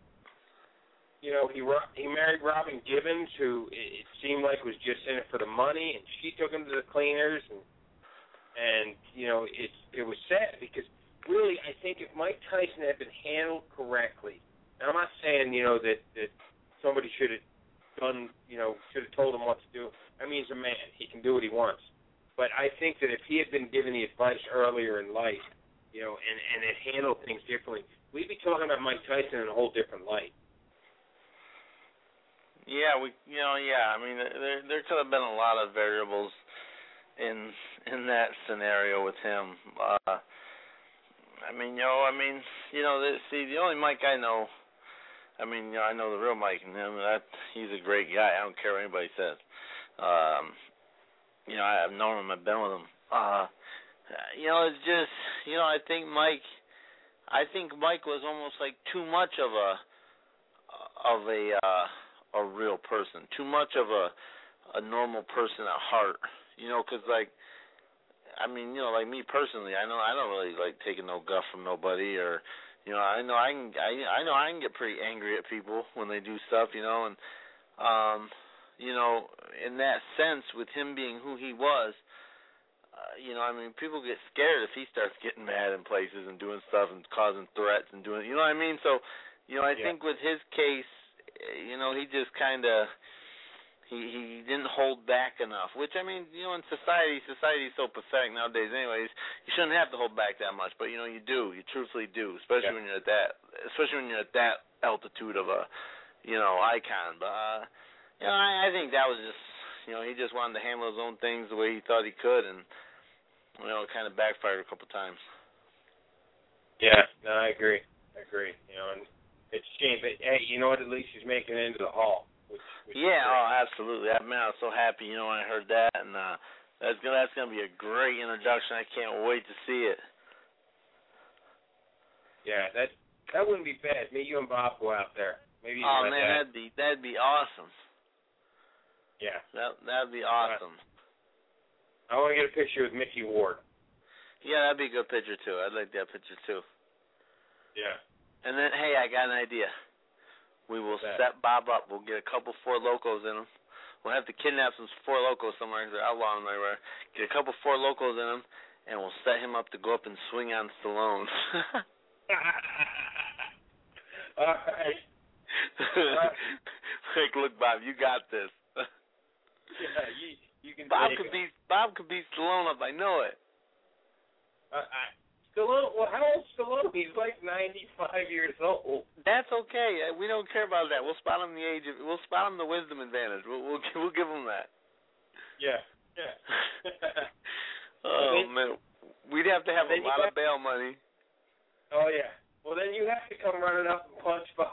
married Robin Gibbons, who it seemed like was just in it for the money, and she took him to the cleaners, and it was sad because really I think if Mike Tyson had been handled correctly, and I'm not saying that somebody should have told him what to do. I mean, he's a man; he can do what he wants. But I think that if he had been given the advice earlier in life, and had handled things differently, we'd be talking about Mike Tyson in a whole different light. Yeah, I mean, there could have been a lot of variables in that scenario with him. The only Mike I know, I know the real Mike, and he's a great guy. I don't care what anybody says. I've known him, I've been with him. It's just, I think Mike was almost like too much of a real person, too much of a normal person at heart, because like me personally, I don't really like taking no guff from nobody, or I know I can get pretty angry at people when they do stuff, and in that sense, with him being who he was, people get scared if he starts getting mad in places and doing stuff and causing threats and doing, So, I think with his case, he just kind of, he didn't hold back enough, which, in society is so pathetic nowadays anyways, you shouldn't have to hold back that much, but, you truthfully do, especially when you're at that altitude of a, icon, but, I think that was just, he just wanted to handle his own things the way he thought he could, and, it kind of backfired a couple times. Yeah, no, I agree, and it's a shame, but, hey, you know what, at least he's making it into the Hall. Which Absolutely. I was so happy, when I heard that, and that's gonna be a great introduction. I can't wait to see it. Yeah, that wouldn't be bad. Me, you, and Bob go out there. Maybe. Oh man, that'd be awesome. Yeah. That'd be awesome. I want to get a picture with Mickey Ward. Yeah, that'd be a good picture too. I'd like that picture too. Yeah. And then, hey, I got an idea. We will set Bob up. We'll get a couple Four Locos in him. We'll have to kidnap some Four Locos somewhere. They're outlaw them everywhere. Get a couple Four Locos in him, and we'll set him up to go up and swing on Stallone. All right. Like, look, Bob, you got this. Yeah, you can. Bob could beat Stallone up. I know it. Stallone. Well, how old is Stallone? He's like 95 years old. That's okay. We don't care about that. We'll spot him we'll spot him the wisdom advantage. We'll give him that. Yeah. Oh man, we'd have to have a lot of bail money. Oh yeah. Well, then you have to come running up and punch Bob.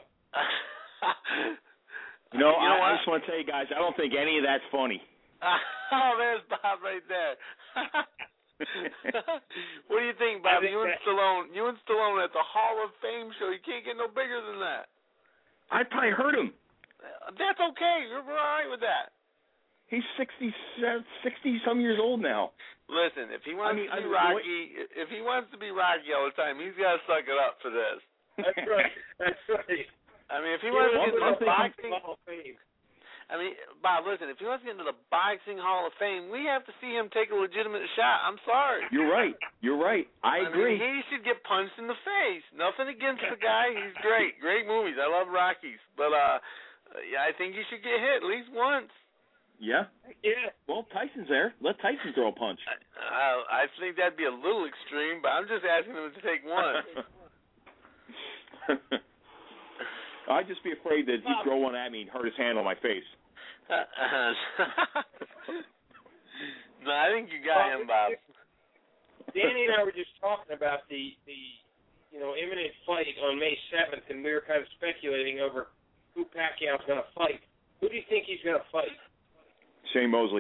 I just want to tell you guys, I don't think any of that's funny. Oh, there's Bob right there. What do you think, Bob? You and Stallone at the Hall of Fame show. You can't get no bigger than that. I'd probably hurt him. That's okay. We're all right with that. He's 60-some years old now. Listen, if he wants to be Rocky, if he wants to be Rocky all the time, he's got to suck it up for this. That's right. I mean, if he wants to get into boxing, I mean, Bob, listen, if he wants to get into the Boxing Hall of Fame, we have to see him take a legitimate shot. I'm sorry. You're right. I agree. Mean, he should get punched in the face. Nothing against the guy. He's great. Great movies. I love Rockies. But, yeah, I think he should get hit at least once. Yeah. Well, Tyson's there. Let Tyson throw a punch. I think that'd be a little extreme, but I'm just asking him to take one. I'd just be afraid that he'd throw one at me and hurt his hand on my face. No, I think you got him, Bob. Danny and I were just talking about the imminent fight on May 7th, and we were kind of speculating over who Pacquiao's going to fight. Who do you think he's going to fight? Shane Mosley.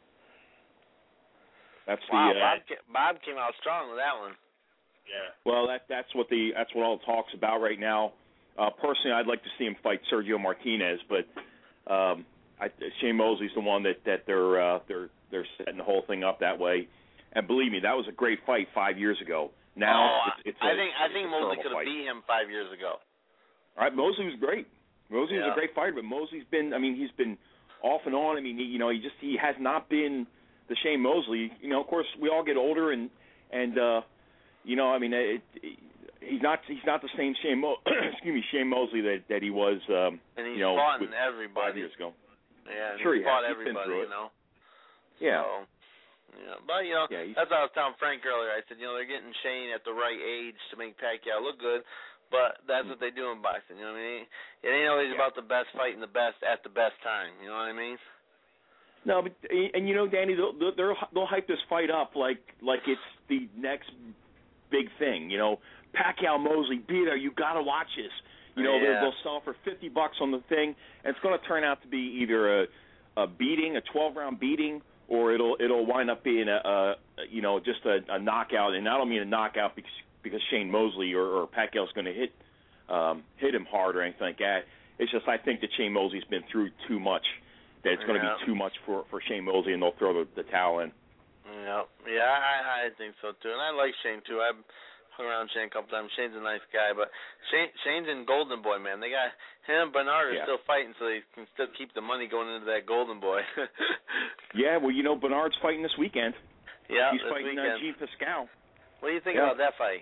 That's Bob came out strong with that one. Yeah. Well, that's what all the talk's about right now. Personally, I'd like to see him fight Sergio Martinez, but Shane Mosley's the one that they're setting the whole thing up that way. And believe me, that was a great fight 5 years ago. Now I think Mosley could have beat him 5 years ago. All right, Mosley was great. Mosley was a great fighter, but Mosley's been he's been off and on. I mean, he has not been the Shane Mosley. Of course, we all get older, and he's not the same Shane Mosley that he was. And he's fought everybody 5 years ago. Yeah, sure, he's fought everybody. Yeah. So, but that's what I was telling Frank earlier. I said, they're getting Shane at the right age to make Pacquiao look good. But that's what they do in boxing. You know what I mean? It ain't always about the best fighting the best at the best time. You know what I mean? No, but Danny, they'll hype this fight up like it's the next big thing. Pacquiao Mosley, be there. You got to watch this. They'll sell for $50 on the thing, and it's going to turn out to be either a beating, a 12-round beating, or it'll wind up being just a knockout. And I don't mean a knockout because Shane Mosley or Pacquiao's going to hit him hard or anything like that. It's just I think that Shane Mosley's been through too much, that it's going to be too much for Shane Mosley, and they'll throw the towel in. Yeah, I think so too, and I like Shane too. I've hung around Shane a couple times. Shane's a nice guy, but Shane's in Golden Boy, man. They got him and Bernard are still fighting, so they can still keep the money going into that Golden Boy. Yeah, well, Bernard's fighting this weekend. Yeah, he's fighting Jean Pascal. What do you think about that fight?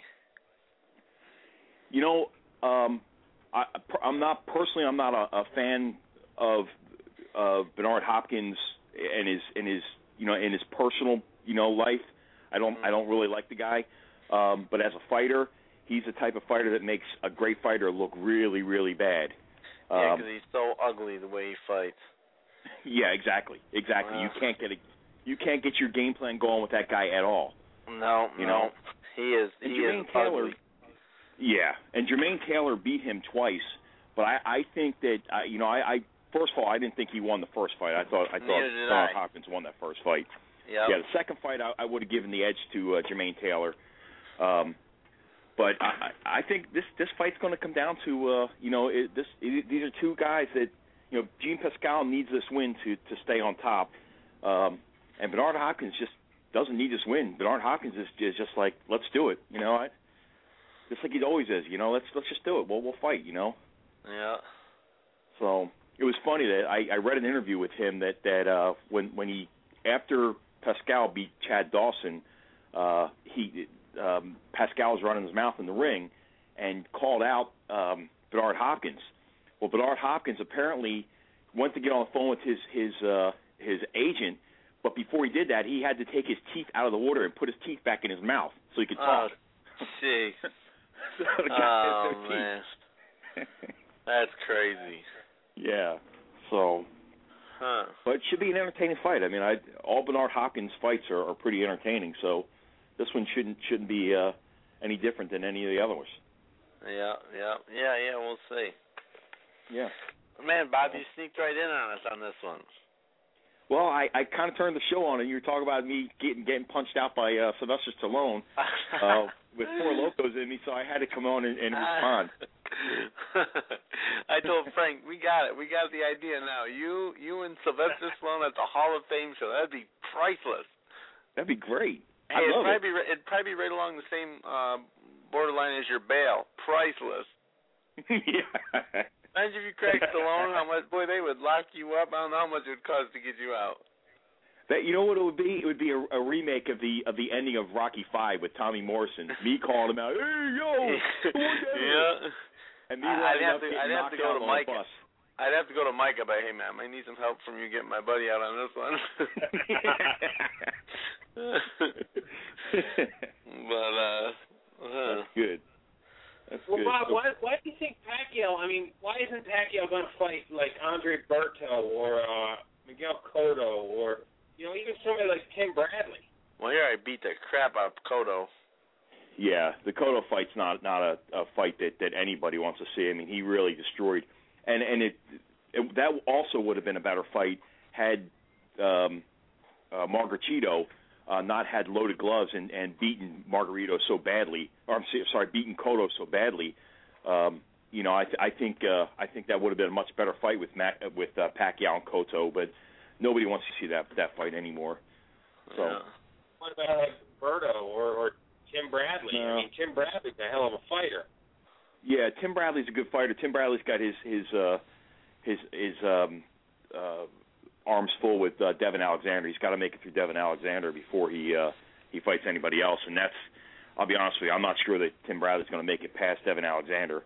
I'm not a fan of Bernard Hopkins and his personal life. I don't really like the guy. But as a fighter, he's the type of fighter that makes a great fighter look really, really bad. Yeah, because he's so ugly the way he fights. Yeah, exactly. Wow. You can't get your game plan going with that guy at all. No. He is ugly. Yeah, and Jermaine Taylor beat him twice, but I think that I first of all I didn't think he won the first fight. I thought Bernard Hopkins won that first fight. Yep. Yeah, the second fight I would have given the edge to Jermaine Taylor. But I think this fight's going to come down to these are two guys that Jean Pascal needs this win to stay on top, and Bernard Hopkins just doesn't need this win. Bernard Hopkins is just like, let's do it, just like he always is. Let's just do it. We'll fight. Yeah. So it was funny that I read an interview with him that when he after Pascal beat Chad Dawson, Pascal was running his mouth in the ring and called out Bernard Hopkins. Well, Bernard Hopkins apparently went to get on the phone with his agent, but before he did that, he had to take his teeth out of the water and put his teeth back in his mouth so he could talk. Jeez. Man. That's crazy. Yeah. So. But it should be an entertaining fight. I mean, all Bernard Hopkins fights are pretty entertaining, so this one shouldn't be any different than any of the others. Yeah. We'll see. Yeah. Man, Bob, you sneaked right in on us on this one. Well, I kind of turned the show on, and you were talking about me getting punched out by Sylvester Stallone with Four Locos in me, so I had to come on and respond. I told Frank, we got it. We got the idea now. You and Sylvester Stallone at the Hall of Fame show. That'd be priceless. That'd be great. Hey, it'd probably be right along the same borderline as your bail. Priceless. Yeah. Imagine if you cracked Stallone, how much, boy, they would lock you up. I don't know how much it would cost to get you out. That, you know what it would be? It would be a remake of the ending of Rocky V with Tommy Morrison. Me calling him out, hey, yo, yeah. And me I'd have to go to Mike. Bus. I'd have to go to Mike about, hey, man, I need some help from you getting my buddy out on this one. But, That's good. That's well, good. Bob, why do you think Pacquiao, why isn't Pacquiao going to fight like Andre Berto or Miguel Cotto or, even somebody like Tim Bradley? Well, he already beat the crap out of Cotto. Yeah, the Cotto fight's not a fight that anybody wants to see. I mean, he really destroyed, and that also would have been a better fight had Margarito not had loaded gloves and beaten Margarito so badly, beaten Cotto so badly. I think that would have been a much better fight with Pacquiao and Cotto, but nobody wants to see that fight anymore. So, yeah. What about like Berto or Tim Bradley? No. Tim Bradley's a hell of a fighter. Yeah, Tim Bradley's a good fighter. Tim Bradley's got his arms full with Devin Alexander. He's got to make it through Devin Alexander before he fights anybody else. And that's, I'll be honest with you, I'm not sure that Tim Bradley's going to make it past Devin Alexander.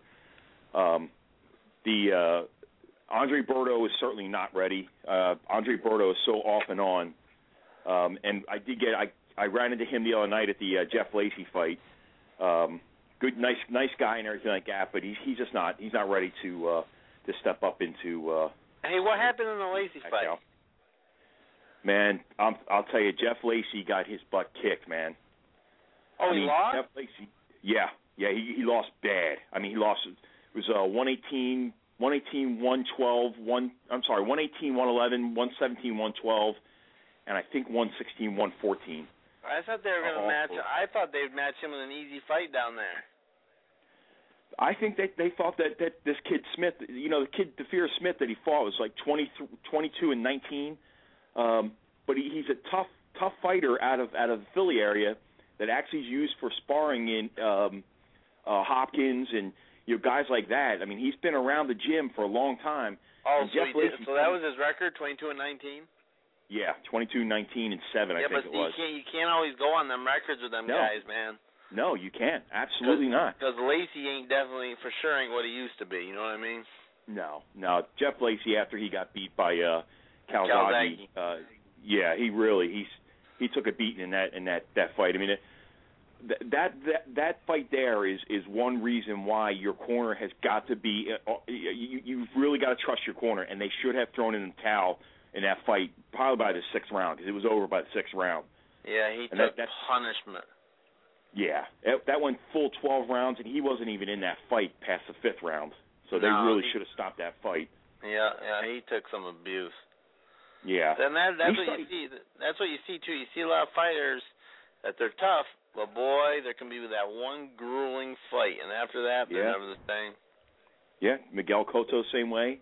Andre Berto is certainly not ready. Andre Berto is so off and on. And I ran into him the other night at the Jeff Lacey fight. Good, nice guy and everything like that, but he's just not ready to step up into. Hey, what happened in the Lacey fight? Man, I'll tell you, Jeff Lacey got his butt kicked, man. Oh, he lost? Jeff Lacey, yeah, he lost bad. I mean, he lost. It was 118, 112, 118, 111, 117, 112, and I think 116, 114. I thought they were going to match. I thought they'd match him in an easy fight down there. I think they thought that this kid Smith, the kid DeFeer Smith that he fought was like 22 and 19, but he's a tough fighter out of the Philly area that actually is used for sparring in Hopkins and guys like that. I mean, he's been around the gym for a long time. Oh, so that was his record, 22 and 19. Yeah, 22, 19, and 7, I think it was. Yeah, but you can't always go on them records with them guys, man. No, you can't. Absolutely not. Because Lacey ain't definitely, for sure, ain't what he used to be. You know what I mean? No. Jeff Lacey, after he got beat by Calzaghe, he took a beating in that fight. I mean, that fight there is one reason why your corner has got to be. You've really got to trust your corner, and they should have thrown in the towel in that fight, probably by the 6th round, because it was over by the 6th round. Yeah, he took punishment. Yeah, that went full 12 rounds, and he wasn't even in that fight past the 5th round. So they really should have stopped that fight. Yeah, he took some abuse. Yeah. And that's what you see. That's what you see too. You see a lot of fighters that they're tough, but boy, there can be that one grueling fight, and after that, they're never the same. Yeah, Miguel Cotto same way.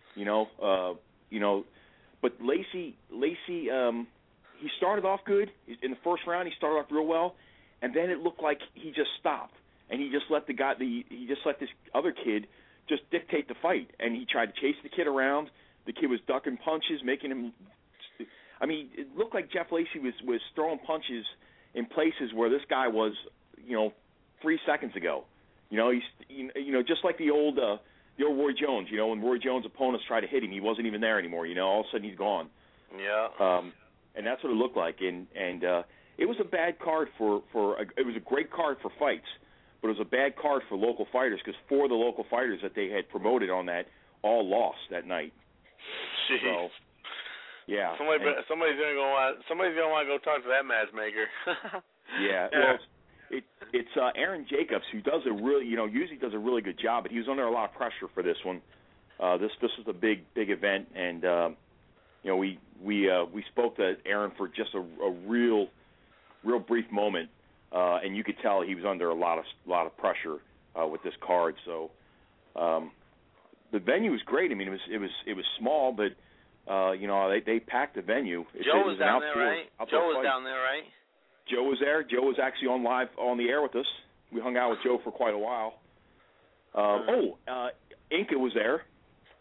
But Lacey, he started off good in the first round. He started off real well, and then it looked like he just stopped, and he just let this other kid just dictate the fight, and he tried to chase the kid around. The kid was ducking punches, making him. I mean, it looked like Jeff Lacey was throwing punches in places where this guy was, 3 seconds ago. He's just like the old Roy Jones, when Roy Jones' opponents try to hit him, he wasn't even there anymore. All of a sudden he's gone. Yeah. And that's what it looked like. And it was a bad card it was a great card for fights, but it was a bad card for local fighters because 4 of the local fighters that they had promoted on that all lost that night. Jeez. So, yeah. Somebody's gonna want to go talk to that matchmaker. Yeah. Well, it's Aaron Jacobs who does usually does a really good job, but he was under a lot of pressure for this one. This was a big event, and we spoke to Aaron for just a real brief moment, and you could tell he was under a lot of pressure with this card. So the venue was great. I mean, it was small, but they packed the venue. Joe was down there, right? Joe was down there, right? Joe was there. Joe was actually on the air with us. We hung out with Joe for quite a while. Inca was there.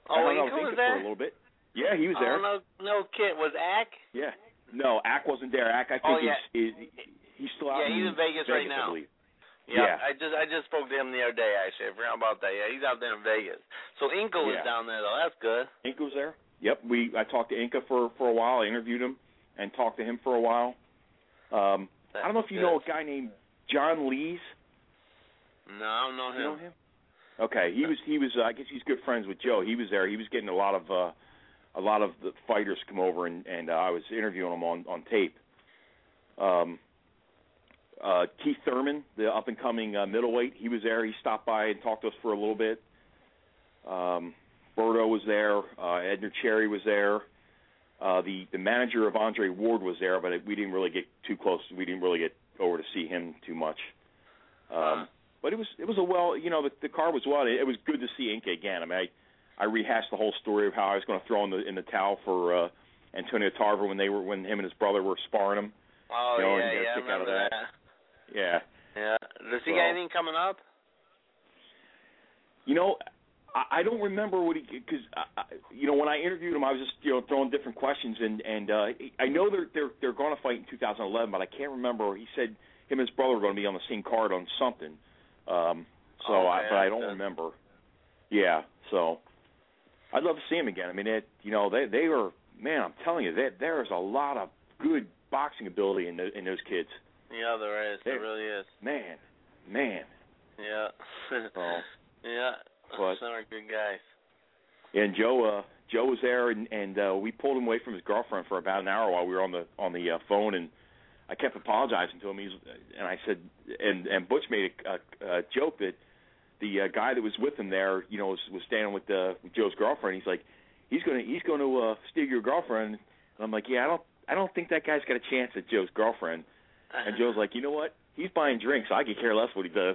Oh, I Inca was there for a little bit. Yeah, he was there. Oh, no kid. Was Ack? Yeah. No, Ack wasn't there. Ack, I think, he's still out. Yeah, he's in Vegas right now. I believe. Yeah. I just spoke to him the other day, actually. I forgot about that. Yeah, he's out there in Vegas. So Inca was down there, though. That's good. Inca was there. Yep. I talked to Inca for a while. I interviewed him and talked to him for a while. I don't know if you know a guy named John Lees. No, I don't know him. You know him? Okay. He was. I guess he's good friends with Joe. He was there. He was getting a lot of the fighters come over, and I was interviewing him on tape. Keith Thurman, the up-and-coming middleweight, he was there. He stopped by and talked to us for a little bit. Berto was there. Edner Cherry was there. The manager of Andre Ward was there, but we didn't really get too close. We didn't really get over to see him too much. But it was the card was well. It was good to see Inca again. I mean, I rehashed the whole story of how I was going to throw in the towel for Antonio Tarver when him and his brother were sparring him. Oh, and I remember that. Yeah. Yeah. Does he got anything coming up? I don't remember what because when I interviewed him, I was just throwing different questions, and I know they're going to fight in 2011, but I can't remember. He said him and his brother were going to be on the same card on something. But I don't remember. Yeah. So I'd love to see him again. I mean, they were, man. I'm telling you, there is a lot of good boxing ability in those kids. Yeah, there is. There really is. Man. Yeah. Yeah. But some are good guys. And Joe was there, and we pulled him away from his girlfriend for about an hour while we were on the phone, and I kept apologizing to him. And I said, and Butch made a joke that the guy that was with him there, was standing with Joe's girlfriend. He's like, he's going to steal your girlfriend. And I'm like, yeah, I don't think that guy's got a chance at Joe's girlfriend. And Joe's like, you know what? He's buying drinks. I could care less what he does.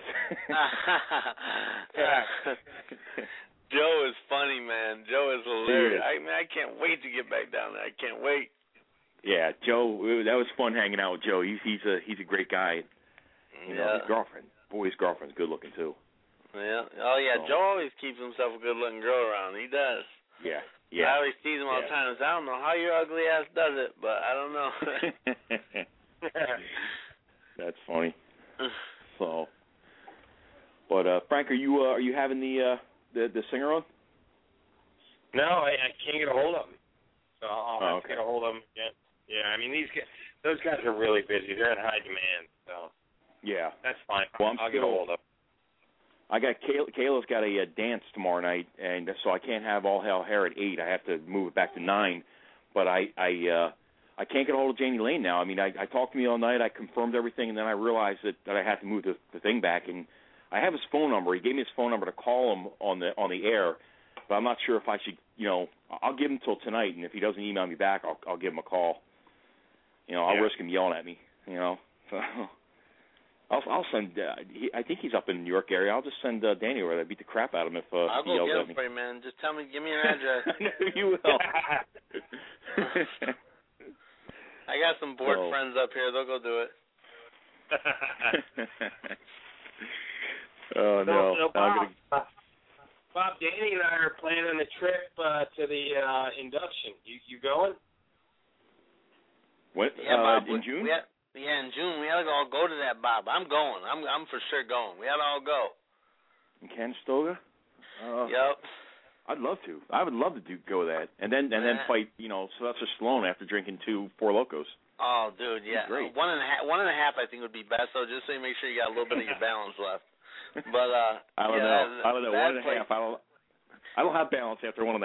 Joe is funny, man. Joe is hilarious. I can't wait to get back down there. I can't wait. Yeah, Joe. That was fun hanging out with Joe. He's a great guy. His girlfriend's good looking too. Yeah. Oh yeah. So, Joe always keeps himself a good looking girl around. He does. Yeah. I always tease him all the time. I don't know how your ugly ass does it, but I don't know. That's funny. So, but Frank, are you having the singer on? No, I can't get a hold of him. So I'll have to okay. get a hold of him. Yeah. I mean, those guys are really busy. They're in high demand. So yeah, that's fine. Well, I'll get a hold of him. I got Kayla's got a dance tomorrow night, and so I can't have All Hell Hair at 8. I have to move it back to 9. But I can't get a hold of Janie Lane now. I mean, I talked to me all night. I confirmed everything, and then I realized that I had to move the thing back. And I have his phone number. He gave me his phone number to call him on the air, but I'm not sure if I should. I'll give him till tonight, and if he doesn't email me back, I'll give him a call. I'll risk him yelling at me. So I'll send. I think he's up in the New York area. I'll just send Danny over there. Beat the crap out of him if he yells at me. I'll go get him for you, man. Just give me your address. I know you will. I got some bored friends up here. They'll go do it. Oh, no. So Bob, Danny and I are planning a trip to the induction. You going? What? Yeah, Bob, in June? In June. We ought to all go to that, Bob. I'm going. I'm for sure going. We ought to all go. In Canastota? Yep. I'd love to. I would love to go that, and then fight. Sylvester Stallone after drinking 2 Four Locos. Oh, dude, yeah. Great. 1.5. I think would be best. So just so you make sure you got a little bit of your balance left. But I don't know. 1.5. I don't have balance after 1.5.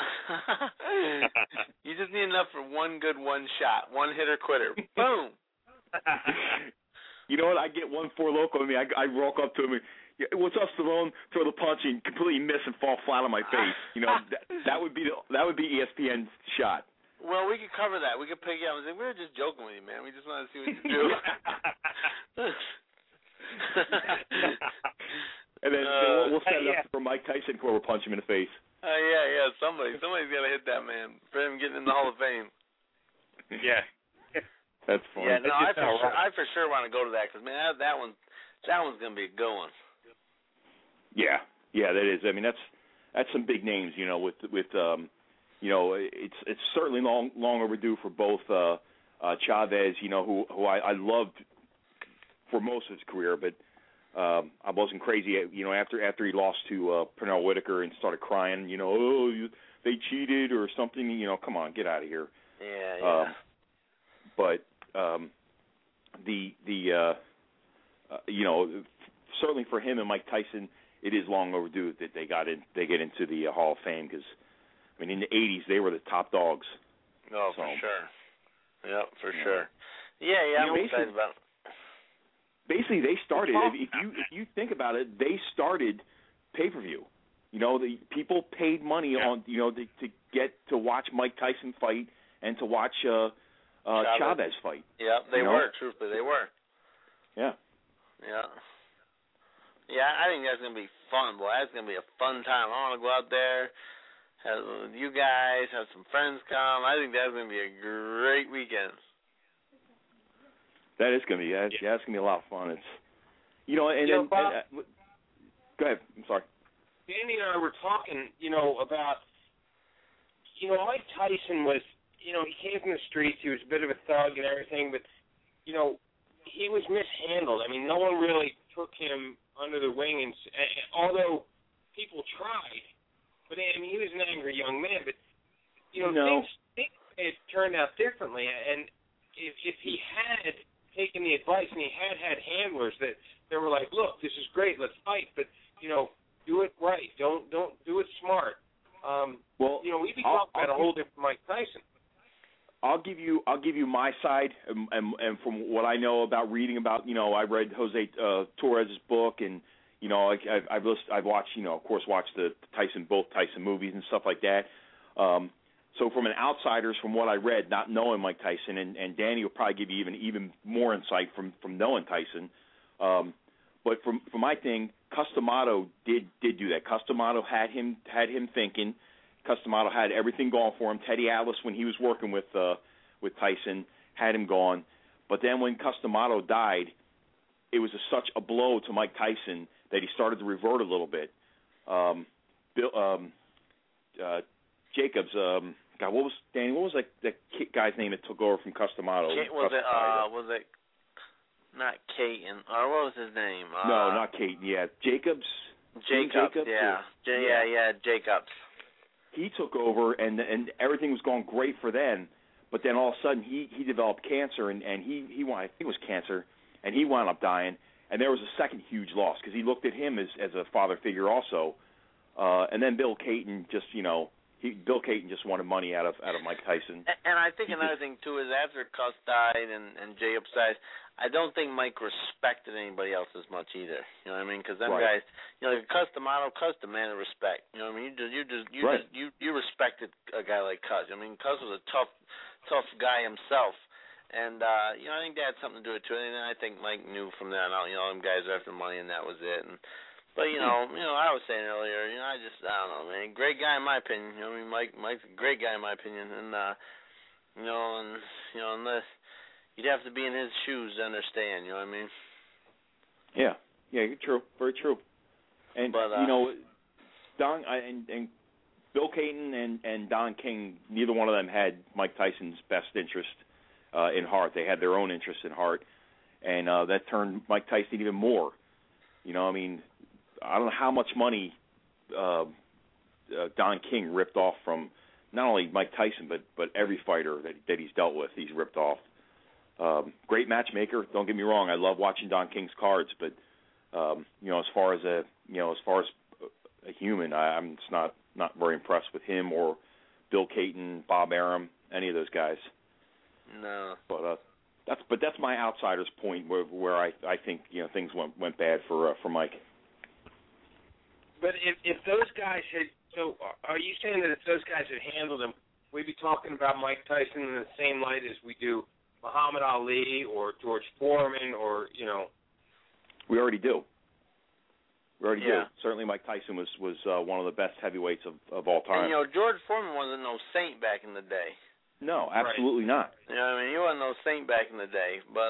You just need enough for one good one shot, one hitter quitter. Boom. You know what? I get 1 Four Loko in me. I walk up to him and, what's up, Stallone? Throw the punch and completely miss and fall flat on my face. That would be ESPN's shot. Well, we could cover that. We could pick you up and say, we were just joking with you, man. We just want to see what you do. And then we'll set it up for Mike Tyson before we punch him in the face. Yeah. Somebody's got to hit that man for him getting in the Hall of Fame. Yeah. That's funny. Yeah, no, I for sure want to go to that because, man, that one's going to be a good one. Yeah, that is. I mean, that's that's some big names, you know, with you know, it's certainly long overdue for both Chavez, you know, who I loved for most of his career, but I wasn't crazy, you know, after he lost to Pernell Whitaker and started crying, you know, they cheated or something, you know, come on, get out of here. Yeah. But you know, certainly for him and Mike Tyson, it is long overdue that they get into the Hall of Fame, because I mean, in the 80s they were the top dogs. Oh, so, for sure. Yep, for sure. Yeah, you I'm know, excited about it. Basically, they started. If you think about it, they started pay-per-view. You know, the people paid money on, you know, to get to watch Mike Tyson fight and to watch Chavez fight. Yeah, they were. Truthfully, they were. Yeah. Yeah. Yeah, I think that's gonna be fun, boy. That's gonna be a fun time. I want to go out there, have you guys, have some friends come. I think that's gonna be a great weekend. That is gonna be. Yeah, it's gonna be a lot of fun. It's, you know, and then. Bob, go ahead. I'm sorry. Danny and I were talking, you know, about, you know, Mike Tyson was, you know, he came from the streets. He was a bit of a thug and everything, but, you know, he was mishandled. I mean, no one really took him under the wing, and although people tried, but I mean, he was an angry young man. But you know, things had turned out differently. And if he had taken the advice and he had handlers that were like, look, this is great, let's fight, but you know, do it right, don't do it smart. Well, you know, we'd be talking about a whole different Mike Tyson. I'll give you my side, and from what I know about reading about, you know, I read Jose Torres's book, and you know, I've watched, you know, of course, watched both Tyson movies and stuff like that. So from an outsider's, from what I read, not knowing Mike Tyson, and Danny will probably give you even more insight from knowing Tyson. But from my thing, Customato did do that. Customato had him thinking. Customato had everything going for him. Teddy Atlas, when he was working with Tyson, had him going. But then when Customato died, it was such a blow to Mike Tyson that he started to revert a little bit. Jacobs, God, what was that guy's name that took over from Customato? Was it not Caton, or what was his name? No, not Caton. Yeah, Jacobs. Jacobs. Yeah, Jacobs. He took over, and everything was going great for them. But then all of a sudden, he developed cancer, and he I think it was cancer, and he wound up dying. And there was a second huge loss because he looked at him as a father figure also. And then Bill Caton just, you know, Bill Caton just wanted money out of Mike Tyson. And I think another thing too is after Cuss died and Jacobs died, I don't think Mike respected anybody else as much either. You know what I mean? Because them guys, you know, like Customato, Cuss demanded respect. You know what I mean? You respected a guy like Cuss. I mean, Cuss was a tough guy himself, and you know, I think that had something to do with it too. And I think Mike knew from that on. You know, them guys were after money, and that was it. But you know, I was saying earlier, you know, I don't know, man. Great guy in my opinion. You know, I mean, Mike's a great guy in my opinion, and unless you'd have to be in his shoes to understand. You know what I mean? Yeah, true, very true. And you know, Don and Bill Caton and Don King, neither one of them had Mike Tyson's best interest in heart. They had their own interest in heart, and that turned Mike Tyson even more. You know, I mean, I don't know how much money Don King ripped off from not only Mike Tyson but every fighter that he's dealt with. He's ripped off. Great matchmaker. Don't get me wrong. I love watching Don King's cards, but you know, as far as a human, I'm just not very impressed with him or Bill Caton, Bob Arum, any of those guys. No. But that's my outsider's point where I think, you know, things went bad for Mike. But if those guys had, so are you saying that if those guys had handled him, we'd be talking about Mike Tyson in the same light as we do Muhammad Ali or George Foreman, or, you know? We already do. Do. Certainly Mike Tyson was one of the best heavyweights of all time. And, you know, George Foreman wasn't no saint back in the day. No, absolutely not. You know what I mean? He wasn't no saint back in the day. But,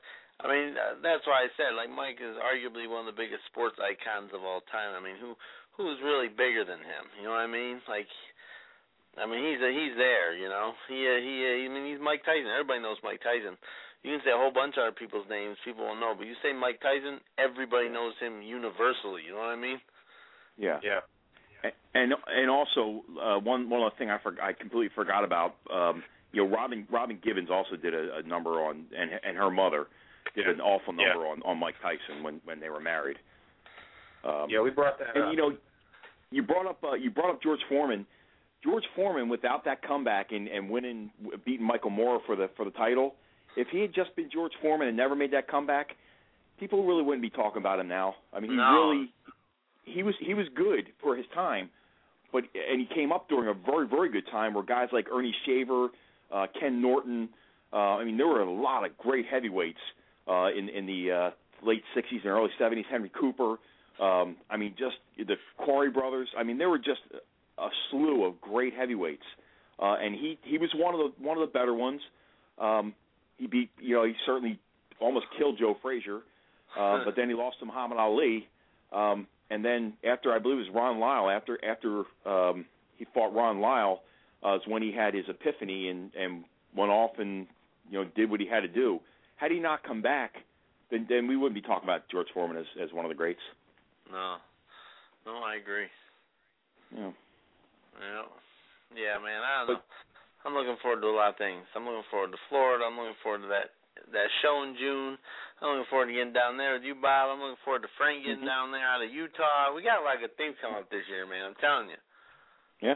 that's why I said, like, Mike is arguably one of the biggest sports icons of all time. I mean, who who's really bigger than him. You know what I mean? Like, I mean, he's there. You know, I mean, he's Mike Tyson. Everybody knows Mike Tyson. You can say a whole bunch of other people's names, people will know. But you say Mike Tyson, everybody knows him universally. You know what I mean? Yeah. Yeah. And also one other thing I completely forgot about. You know, Robin Gibbons also did a number on, and her mother did an awful number on Mike Tyson when they were married. Yeah, we brought that up. And you know, you brought up George Foreman. George Foreman, without that comeback and beating Michael Moorer for the title, if he had just been George Foreman and never made that comeback, people really wouldn't be talking about him now. I mean, he was good for his time, and he came up during a very, very good time where guys like Ernie Shaver, Ken Norton, I mean, there were a lot of great heavyweights in the late 60s and early 70s. Henry Cooper, I mean, just the Quarry brothers. I mean, there were just a slew of great heavyweights, and he was one of the better ones. He beat, you know, he certainly almost killed Joe Frazier, but then he lost to Muhammad Ali, and then after, I believe it was Ron Lyle, after he fought Ron Lyle, is when he had his epiphany and went off and, you know, did what he had to do. Had he not come back, then we wouldn't be talking about George Foreman as one of the greats. No, I agree. Yeah. Yeah, man, I don't know. I'm looking forward to a lot of things. I'm looking forward to Florida. I'm looking forward to that show in June. I'm looking forward to getting down there with you, Bob. I'm looking forward to Frank getting down there out of Utah. We got a lot of good things coming up this year, man. I'm telling you. Yeah.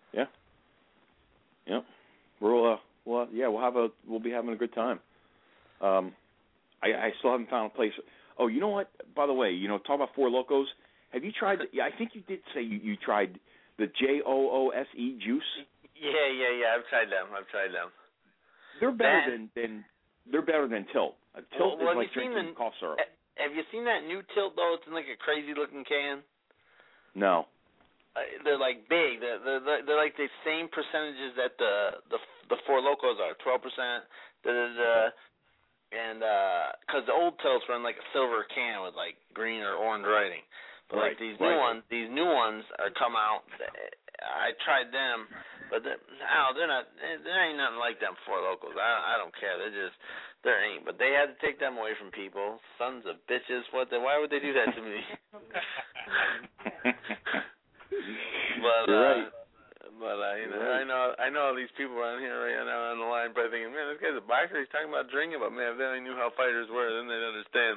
We'll be having a good time. I still haven't found a place. Oh, you know what? By the way, you know, talk about Four Locos. Have you tried? I think you did say you tried the JOOSE juice. Yeah. I've tried them. They're better than Tilt. Tilt is like drinking cough syrup. Have you seen that new Tilt though? It's in like a crazy looking can. No. They're like big. They're like the same percentages that the Four Locos are, 12%. And because the old Tilts run like a silver can with like green or orange writing, but like these new ones are come out. I tried them, but there ain't nothing like them Four Locos. I don't care. There ain't. But they had to take them away from people. Sons of bitches. Why would they do that to me? But you know, I know all these people around here right now on the line probably thinking, man, this guy's a boxer. He's talking about drinking, but man, if they only knew how fighters were, then they'd understand.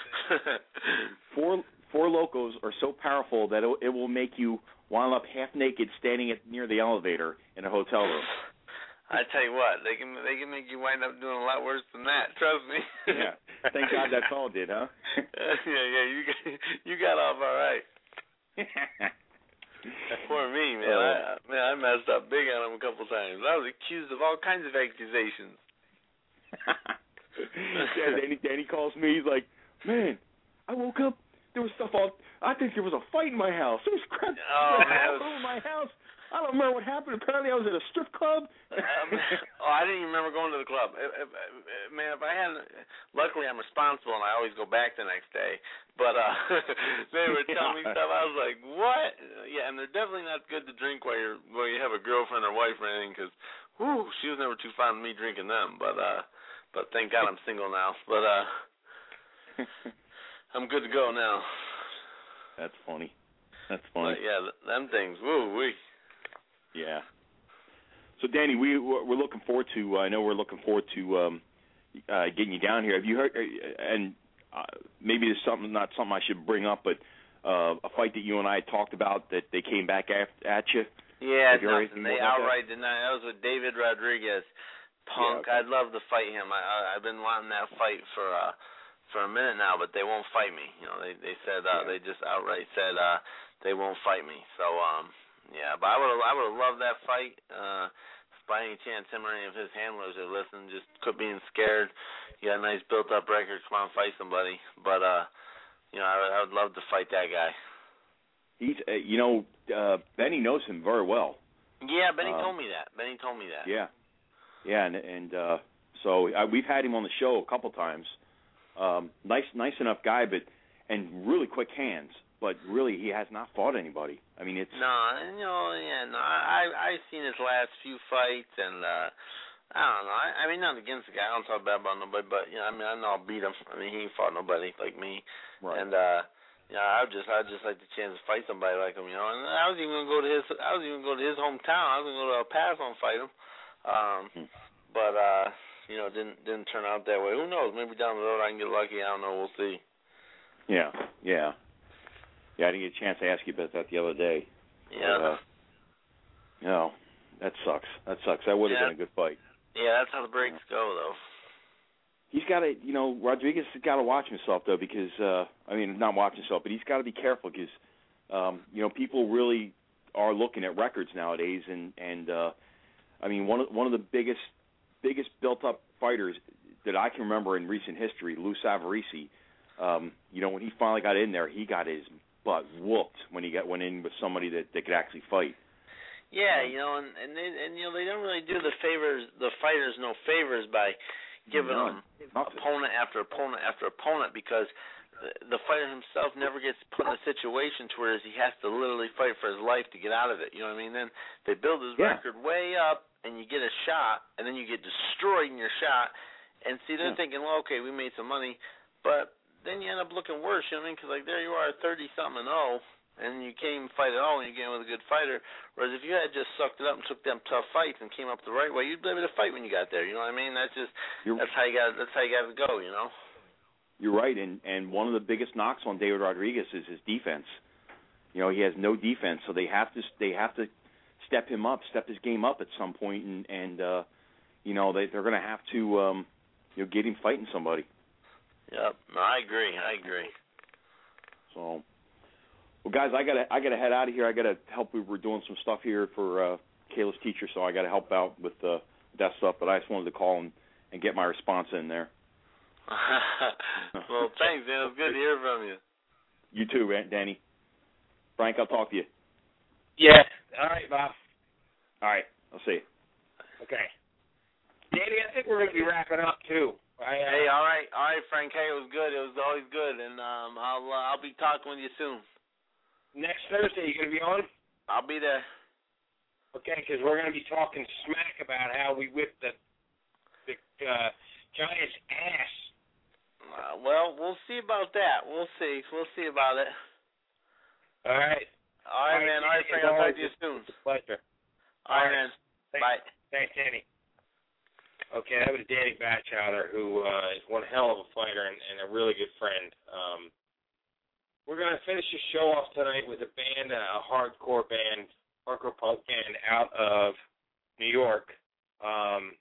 Four Locos are so powerful that it will make you wind up half naked standing near the elevator in a hotel room. I tell you what, they can make you wind up doing a lot worse than that. Trust me. Yeah. Thank God that's all did, huh? Yeah. You got off all right. Poor me, man. I messed up big on him a couple times. I was accused of all kinds of accusations. Danny calls me. He's like, man, I woke up. There was stuff all. I think there was a fight in my house. There was crap all over my house. I don't remember what happened. Apparently, I was at a strip club. I didn't even remember going to the club. Man, if I hadn't, luckily I'm responsible and I always go back the next day. But they were telling me stuff. I was like, what? Yeah, and they're definitely not good to drink while you have a girlfriend or wife or anything, because, she was never too fond of me drinking them. But thank God I'm single now. But I'm good to go now. That's funny. But yeah, them things. Woo-wee. Yeah. So, Danny, we're looking forward to. I know we're looking forward to getting you down here. Have you heard? And maybe it's not something I should bring up, but a fight that you and I talked about that they came back at you. Yeah, nothing. They outright denied. That was with David Rodriguez. Punk. Yeah, okay. I'd love to fight him. I've been wanting that fight for a minute now, but they won't fight me. You know, they said they just outright said they won't fight me. So yeah, but I would have loved that fight. If by any chance him or any of his handlers are listening, just quit being scared. You got a nice built up record. Come on, fight somebody. But you know, I would love to fight that guy. He's Benny knows him very well. Yeah, Benny told me that. Yeah, and so we've had him on the show a couple times. Nice enough guy, and really quick hands. but really he has not fought anybody. I mean, it's I've seen his last few fights, and I don't know. I mean, not against the guy. I don't talk bad about nobody, but I mean, I know I'll beat him. I mean, he ain't fought nobody like me, right. And I'd just like the chance to fight somebody like him, And I was even gonna go to his hometown. I was gonna go to El Paso and fight him, but didn't turn out that way. Who knows? Maybe down the road I can get lucky. I don't know. We'll see. Yeah. I didn't get a chance to ask you about that the other day. Yeah. But, that sucks. That would have been a good fight. Yeah, that's how the breaks go, though. He's got to, Rodriguez has got to watch himself, though, because, not watch himself, but he's got to be careful because, people really are looking at records nowadays, and one of the biggest built-up fighters that I can remember in recent history, Lou Savarese, when he finally got in there, he got his butt whooped when he went in with somebody that could actually fight. Yeah, and they don't really do the fighters no favors by giving them opponent after opponent after opponent, because the fighter himself never gets put in a situation to where he has to literally fight for his life to get out of it. You know what I mean? Then they build his record way up, and you get a shot, and then you get destroyed in your shot, and see, they're thinking, well, okay, we made some money, but then you end up looking worse, you know what I mean? Because, there you are, 30-something and 0, and you can't even fight at all, and you get in with a good fighter. Whereas if you had just sucked it up and took them tough fights and came up the right way, you'd be able to fight when you got there. You know what I mean? That's how you got to go. You're right, and one of the biggest knocks on David Rodriguez is his defense. He has no defense, so they have to step his game up at some point, and they're going to have to get him fighting somebody. Yep, no, I agree. So, well, guys, I gotta head out of here. I gotta help. We're doing some stuff here for Kayla's teacher, so I gotta help out with that stuff. But I just wanted to call and get my response in there. Well, thanks, man. It was good to hear from you. You too, Danny. Frank, I'll talk to you. Yeah. All right, Bob. All right. I'll see you. Okay. Danny, I think we're going to be wrapping up, too. Hey, all right, Frank. Hey, it was good. It was always good, and I'll be talking with you soon. Next Thursday, you going to be on? I'll be there. Okay, because we're going to be talking smack about how we whipped the Giants' ass. Well, we'll see about that. We'll see about it. All right. All right, man. All right, Frank. I'll talk to you soon. It's a pleasure. All right, man. Bye. Thanks, Danny. Okay, that was Danny Batchelder, who is one hell of a fighter and a really good friend. We're going to finish the show off tonight with a band, a hardcore punk band out of New York. I'm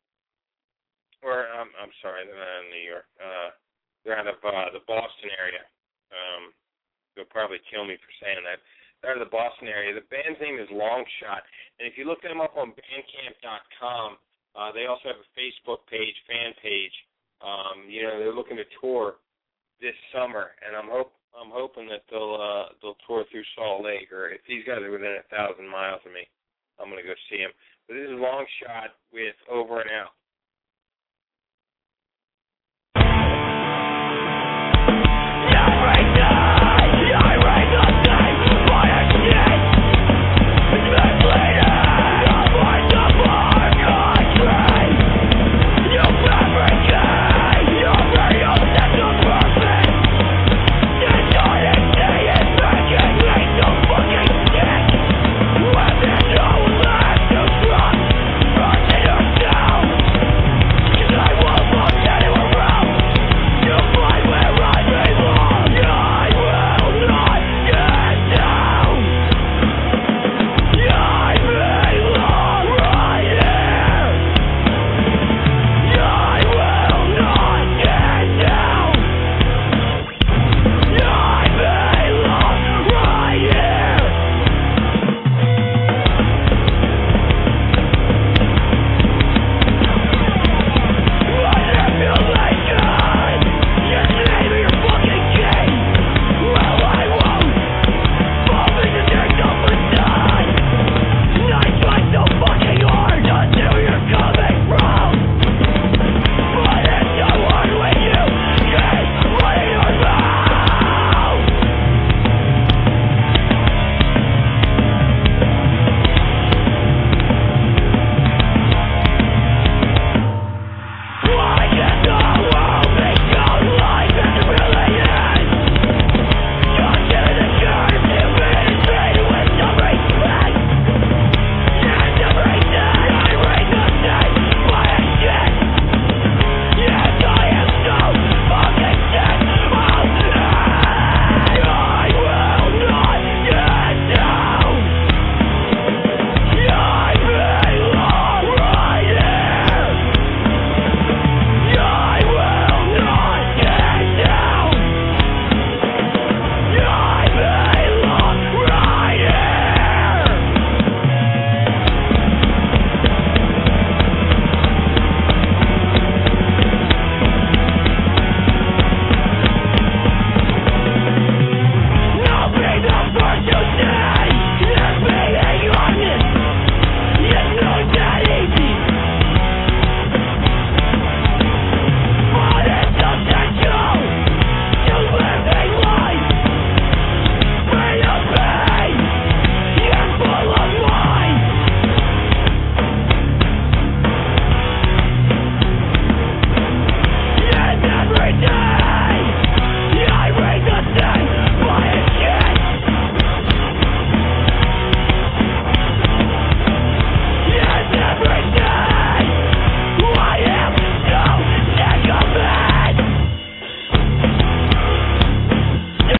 sorry, they're not in New York. They're out of the Boston area. They'll probably kill me for saying that. They're out of the Boston area. The band's name is Longshot, and if you look them up on Bandcamp.com, they also have a Facebook page, fan page. They're looking to tour this summer, and I'm hoping that they'll tour through Salt Lake, or if these guys are within 1,000 miles of me, I'm going to go see them. But this is Longshot.